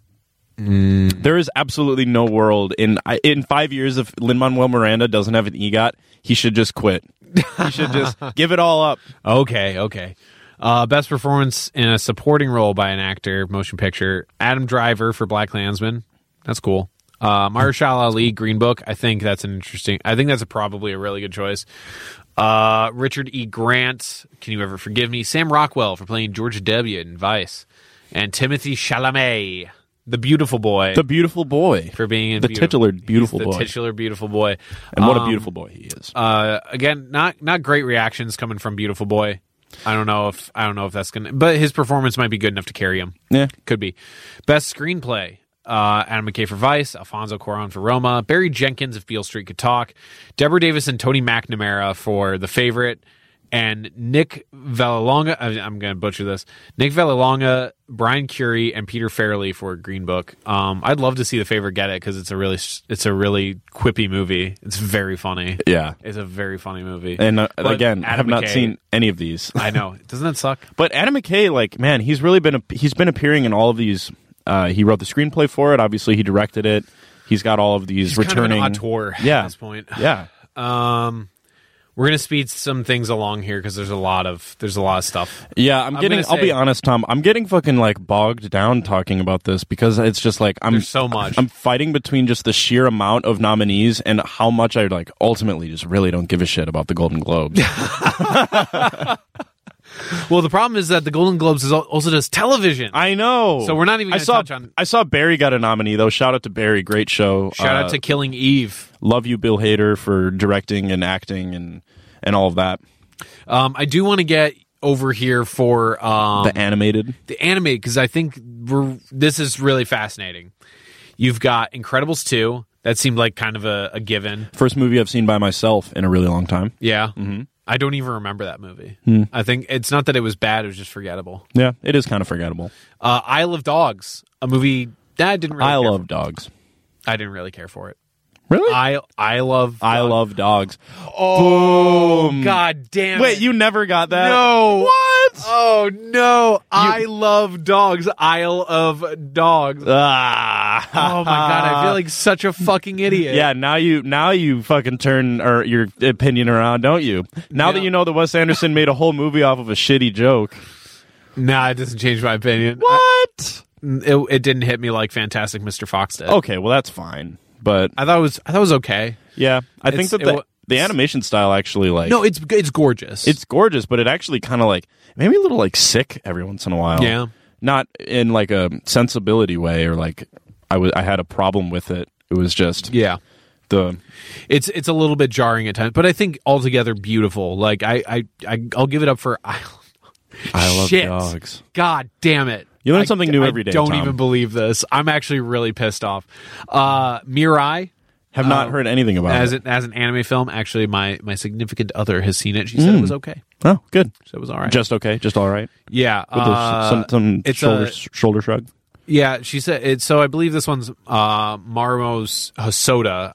there is absolutely no world in 5 years if Lin-Manuel Miranda doesn't have an EGOT, he should just quit. He should just give it all up. Okay. Best performance in a supporting role by an actor, motion picture. Adam Driver for BlacKkKlansman. That's cool. Mahershala Ali, Green Book. I think that's probably a really good choice. Richard E. Grant, Can You Ever Forgive Me? Sam Rockwell for playing George W. in Vice. And Timothy Chalamet, the beautiful boy. The beautiful boy. For being in the titular beautiful boy. The titular beautiful boy. And what a beautiful boy he is. Again, not great reactions coming from Beautiful Boy. I don't know if that's gonna, but his performance might be good enough to carry him. Yeah, could be. Best screenplay: Adam McKay for Vice, Alfonso Cuarón for Roma, Barry Jenkins if Beale Street Could Talk, Deborah Davis and Tony McNamara for The Favorite, and Nick Vallelonga. I'm going to butcher this. Nick Vallelonga, Brian Curie, and Peter Farrelly for Green Book. I'd love to see The Favor get it because it's a really quippy movie. It's very funny. Yeah, it's a very funny movie. And Adam again, I have not McKay, seen any of these. I know. Doesn't that suck? But Adam McKay, like, man, he's really been appearing in all of these. He wrote the screenplay for it. Obviously, he directed it. He's got all of these returning. Kind of an auteur yeah. at this point. Yeah. We're gonna speed some things along here because there's a lot of stuff. Yeah, I'll be honest, Tom. I'm getting fucking like bogged down talking about this because it's just like there's so much. I'm fighting between just the sheer amount of nominees and how much I like ultimately just really don't give a shit about the Golden Globes. Well, the problem is that the Golden Globes also does television. I know. So we're not even going to touch on. I saw Barry got a nominee though. Shout out to Barry, great show. Shout out to Killing Eve. Love you, Bill Hader, for directing and acting and all of that. I do want to get over here for the animated because I think this is really fascinating. You've got Incredibles 2. That seemed like kind of a given. First movie I've seen by myself in a really long time. Yeah. Mm-hmm. I don't even remember that movie. I think it's not that it was bad; it was just forgettable. Yeah, it is kind of forgettable. Isle of Dogs, a movie that I didn't really. Isle of Dogs. I didn't really care for it. Really? I love Dogs. Oh, boom! God damn it! Wait, you never got that? No. What? Oh no! I love dogs. Isle of Dogs. Ah! Oh my God! I feel like such a fucking idiot. Yeah. Now you fucking turn your opinion around, don't you? Now that you know that Wes Anderson made a whole movie off of a shitty joke. Nah, it doesn't change my opinion. What? It didn't hit me like Fantastic Mr. Fox did. Okay, well that's fine. But I thought it was okay. Yeah, I think that the animation style actually like no, it's gorgeous. It's gorgeous, but it actually kind of like maybe a little like sick every once in a while. Yeah, not in like a sensibility way or like I had a problem with it. It was just it's a little bit jarring at times, but I think altogether beautiful. Like I'll give it up for I love dogs. God damn it. You learn something new every day. I don't Tom. even believe this. I'm actually really pissed off. Mirai. Have not heard anything about it. As an anime film, actually my significant other has seen it. She said it was okay. Oh, good. So it was all right. Just okay? Just all right? Yeah. With some shoulder shrug? Yeah, she said it. So I believe this one's Mamoru Hosoda,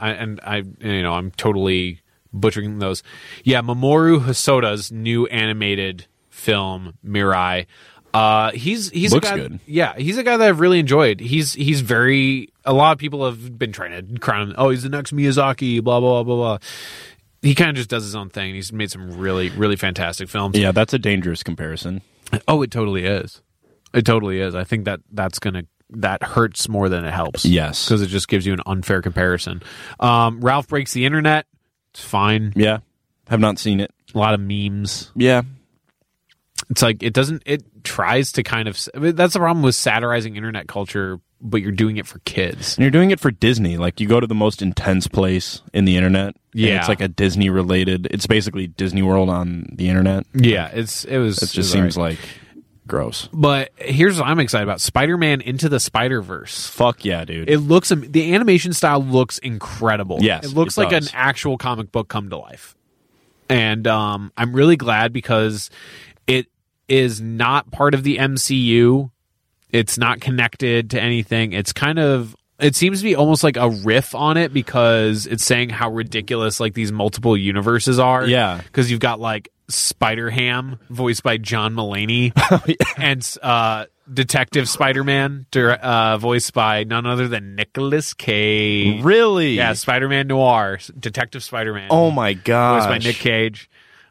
I'm totally butchering those. Yeah, Mamoru Hosoda's new animated film Mirai. He's looks a guy, good. Yeah, he's a guy that I've really enjoyed. He's very. A lot of people have been trying to crown him. Oh, he's the next Miyazaki. Blah blah blah blah blah. He kind of just does his own thing. He's made some really really fantastic films. Yeah, that's a dangerous comparison. Oh, it totally is. It totally is. I think that hurts more than it helps. Yes, because it just gives you an unfair comparison. Ralph Breaks the Internet. It's fine. Yeah, have not seen it. A lot of memes. Yeah. It's like it tries to kind of that's the problem with satirizing internet culture, but you're doing it for kids. And you're doing it for Disney. Like you go to the most intense place in the internet. Yeah. It's like a Disney related. It's basically Disney World on the internet. Yeah, it just seems like gross. But here's what I'm excited about: Spider-Man Into the Spider-Verse. Fuck yeah, dude! The animation style looks incredible. Yes, it looks like an actual comic book come to life, and I'm really glad because it is not part of the MCU. It's not connected to anything. It seems to be almost like a riff on it because it's saying how ridiculous like these multiple universes are. Yeah. Because you've got like Spider-Ham voiced by John Mulaney and Detective Spider-Man voiced by none other than Nicolas Cage. Really? Yeah, Spider-Man Noir, Detective Spider-Man. Oh my gosh. Voiced by Nick Cage.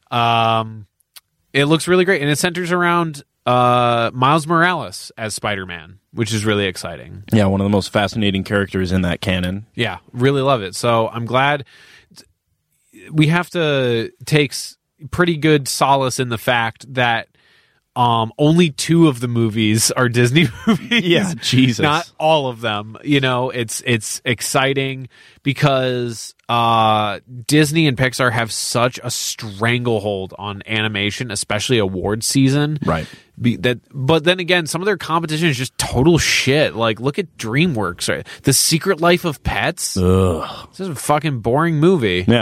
It looks really great, and it centers around Miles Morales as Spider-Man, which is really exciting. Yeah, one of the most fascinating characters in that canon. Yeah, really love it. So I'm glad we have to take pretty good solace in the fact that only 2 of the movies are Disney movies. Yeah, Jesus. Not all of them. It's exciting because Disney and Pixar have such a stranglehold on animation, especially award season. Right. But then again, some of their competition is just total shit. Like, look at DreamWorks. Right? The Secret Life of Pets. Ugh. This is a fucking boring movie. Yeah.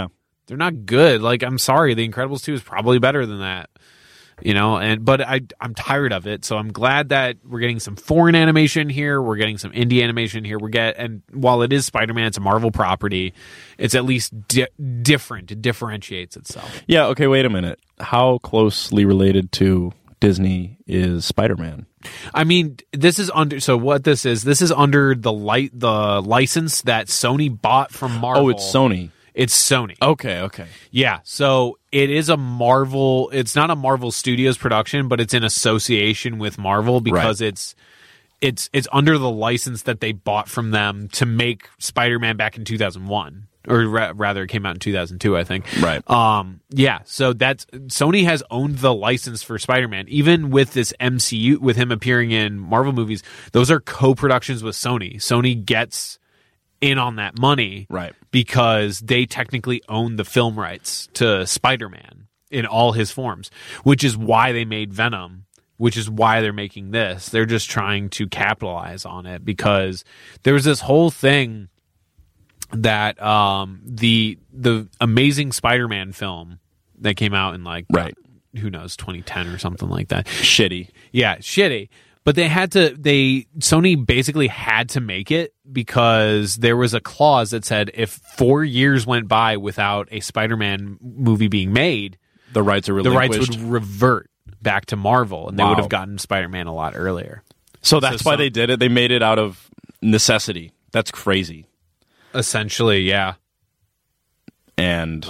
They're not good. Like, I'm sorry, The Incredibles 2 is probably better than that. You know, but I'm tired of it, so I'm glad that we're getting some foreign animation here. We're getting some indie animation here. And while it is Spider-Man, it's a Marvel property. It's at least different. It differentiates itself. Yeah. Okay. Wait a minute. How closely related to Disney is Spider-Man? I mean, this is under. So what this is under the license that Sony bought from Marvel. Oh, it's Sony. It's Sony. Okay. Yeah, so it is a Marvel. It's not a Marvel Studios production, but it's in association with Marvel because it's under the license that they bought from them to make Spider-Man back in 2001, or rather, it came out in 2002, I think. Right. Yeah. So that's Sony has owned the license for Spider-Man, even with this MCU, with him appearing in Marvel movies. Those are co-productions with Sony. Sony gets in on that money, right? Because they technically own the film rights to Spider-Man in all his forms, which is why they made Venom, which is why they're making this. They're just trying to capitalize on it because there was this whole thing that the Amazing Spider-Man film that came out in who knows, 2010 or something like that. Shitty. Yeah, shitty. But Sony basically had to make it because there was a clause that said if 4 years went by without a Spider-Man movie being made, the rights would revert back to Marvel, and they would have gotten Spider-Man a lot earlier. So that's why they did it. They made it out of necessity. That's crazy. Essentially, yeah. And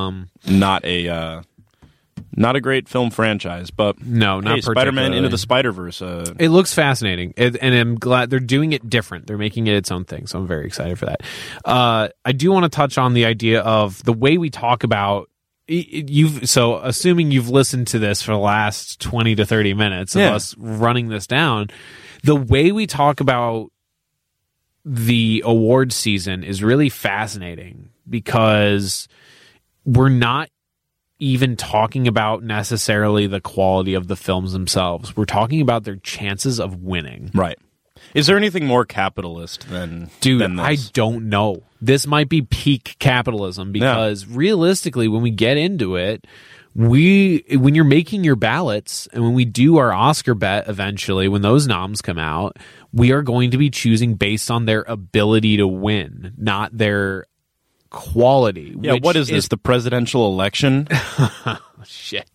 not a great film franchise, but no, not Spider-Man Into the Spider-Verse. It looks fascinating, and I'm glad they're doing it different. They're making it its own thing, so I'm very excited for that. I do want to touch on the idea of the way we talk about so assuming you've listened to this for the last 20 to 30 minutes of us running this down, the way we talk about the award season is really fascinating because we're not even talking about necessarily the quality of the films themselves. We're talking about their chances of winning. Right. Is there anything more capitalist than this? I don't know. This might be peak capitalism because realistically, when we get into it, when you're making your ballots and when we do our Oscar bet eventually, when those noms come out, we are going to be choosing based on their ability to win, not their quality. Yeah, what is this? The presidential election? Shit.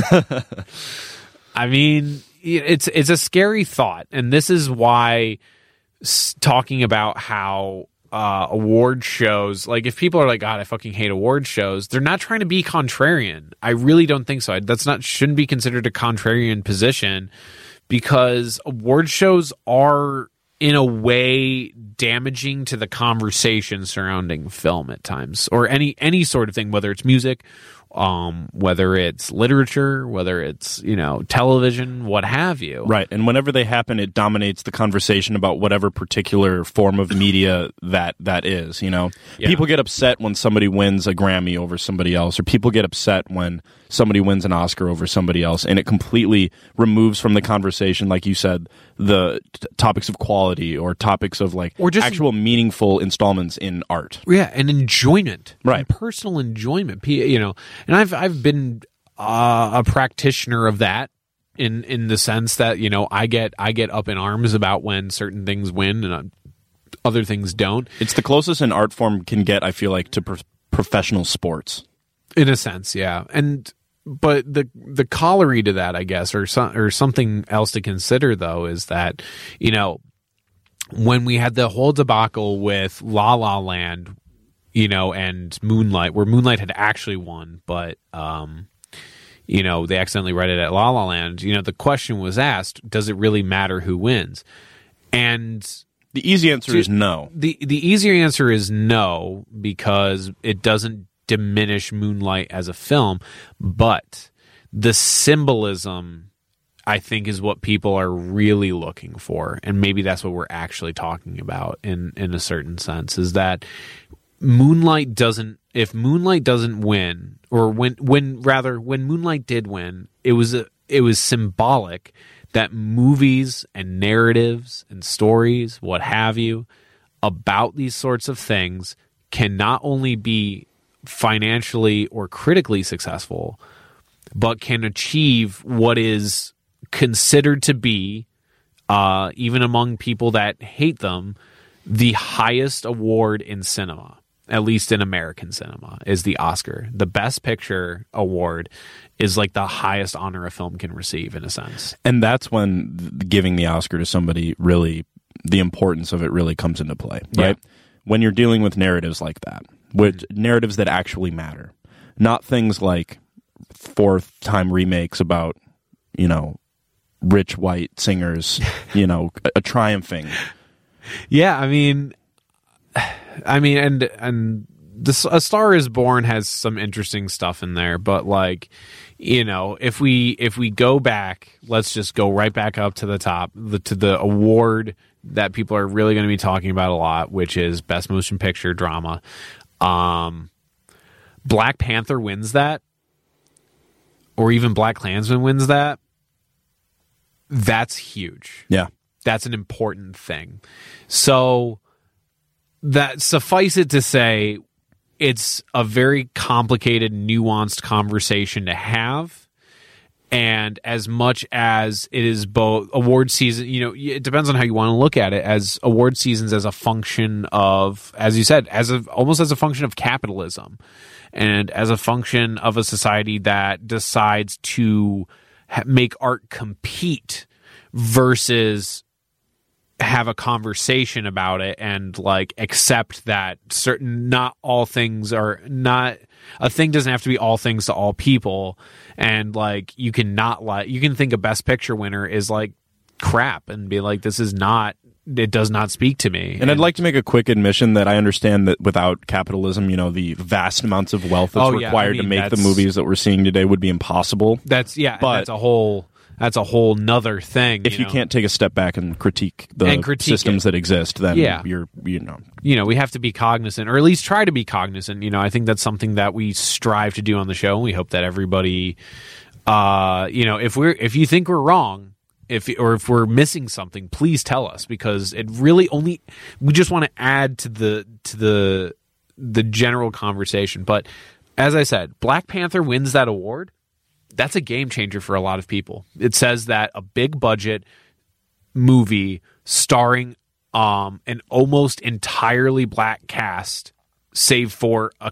I mean, it's a scary thought, and this is why talking about how award shows, like if people are like, God, I fucking hate award shows, they're not trying to be contrarian. I really don't think so. Shouldn't be considered a contrarian position because award shows are in a way damaging to the conversation surrounding film at times, or any sort of thing, whether it's music, whether it's literature, whether it's, television, what have you. Right. And whenever they happen, it dominates the conversation about whatever particular form of media that is, Yeah. People get upset when somebody wins a Grammy over somebody else, or people get upset when somebody wins an Oscar over somebody else, and it completely removes from the conversation, like you said, the topics of quality or topics of or just actual meaningful installments in art. Yeah, and enjoyment. Right. And personal enjoyment. And I've been a practitioner of that in the sense that, I get up in arms about when certain things win and other things don't. It's the closest an art form can get, I feel like, to professional sports. In a sense, yeah. But the corollary to that, I guess, or something else to consider, though, is that, when we had the whole debacle with La La Land, and Moonlight, where Moonlight had actually won, but, they accidentally read it at La La Land, the question was asked, does it really matter who wins? And the easy answer is no. The easier answer is no, because it doesn't diminish Moonlight as a film, but the symbolism, I think, is what people are really looking for, and maybe that's what we're actually talking about in a certain sense, is that if Moonlight doesn't win, or when Moonlight did win, it was symbolic that movies and narratives and stories, what have you, about these sorts of things can not only be financially or critically successful, but can achieve what is considered to be, even among people that hate them, the highest award in cinema, at least in American cinema, is the Oscar. The Best Picture award is like the highest honor a film can receive, in a sense. And that's when giving the Oscar to somebody really, the importance of it really comes into play, right? Yeah. When you're dealing with narratives like that, with narratives that actually matter, not things like fourth-time remakes about, you know, rich white singers, you know, triumphing. Yeah, I mean, and this, A Star Is Born has some interesting stuff in there, but like, you know, if we go back, let's just go right back up to the top, to the award that people are really going to be talking about a lot, which is Best Motion Picture Drama. Black Panther wins that, or even Black Klansman wins that. That's huge. Yeah. That's an important thing. So that, suffice it to say, it's a very complicated, nuanced conversation to have. And as much as it is both award season, you know, it depends on how you want to look at it, as award seasons as a function of, as you said, almost as a function of capitalism, and as a function of a society that decides to make art compete versus have a conversation about it and like accept that not all things are not, a thing doesn't have to be all things to all people, and like you can think a Best Picture winner is like crap and be like, this is not, it does not speak to me. And I'd like to make a quick admission that I understand that without capitalism, you know, the vast amounts of wealth that's required to make the movies that we're seeing today would be impossible. That's a whole nother thing. If you can't take a step back and critique the systems that exist, then you're, you know, we have to be cognizant, or at least try to be cognizant. You know, I think that's something that we strive to do on the show, and we hope that everybody, you know, if you think we're wrong, if we're missing something, please tell us, because it really we just want to add to the general conversation. But as I said, Black Panther wins that award. That's a game changer for a lot of people. It says that a big budget movie starring an almost entirely black cast, save for a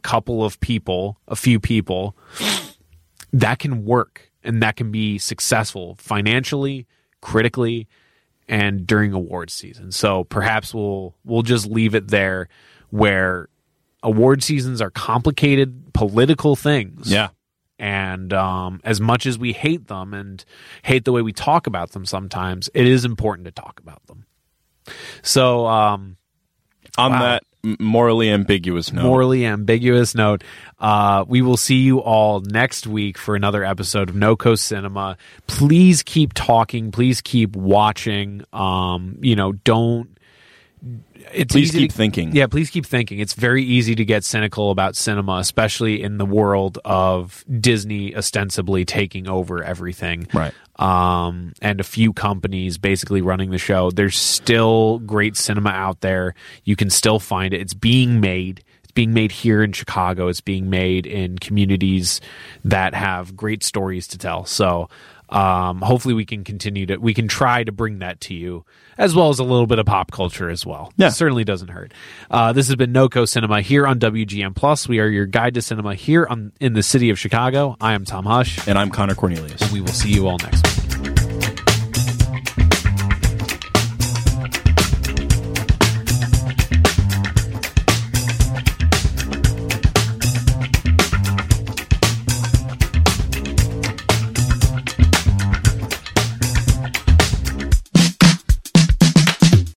few people, that can work and that can be successful financially, critically, and during awards season. So perhaps we'll just leave it there, where award seasons are complicated political things. Yeah. And as much as we hate them and hate the way we talk about them sometimes, it is important to talk about them. So on that morally ambiguous note, we will see you all next week for another episode of No Coast Cinema. Please keep talking. Please keep watching. You know, please keep thinking. Yeah, please keep thinking. It's very easy to get cynical about cinema, especially in the world of Disney ostensibly taking over everything. Right. And a few companies basically running the show. There's still great cinema out there. You can still find it. It's being made. It's being made here in Chicago. It's being made in communities that have great stories to tell. So hopefully we can try to bring that to you, as well as a little bit of pop culture as well. Yeah. It certainly doesn't hurt. This has been NoCo Cinema here on WGN+. We are your guide to cinema here in the city of Chicago. I am Tom Hush. And I'm Connor Cornelius. And we will see you all next week.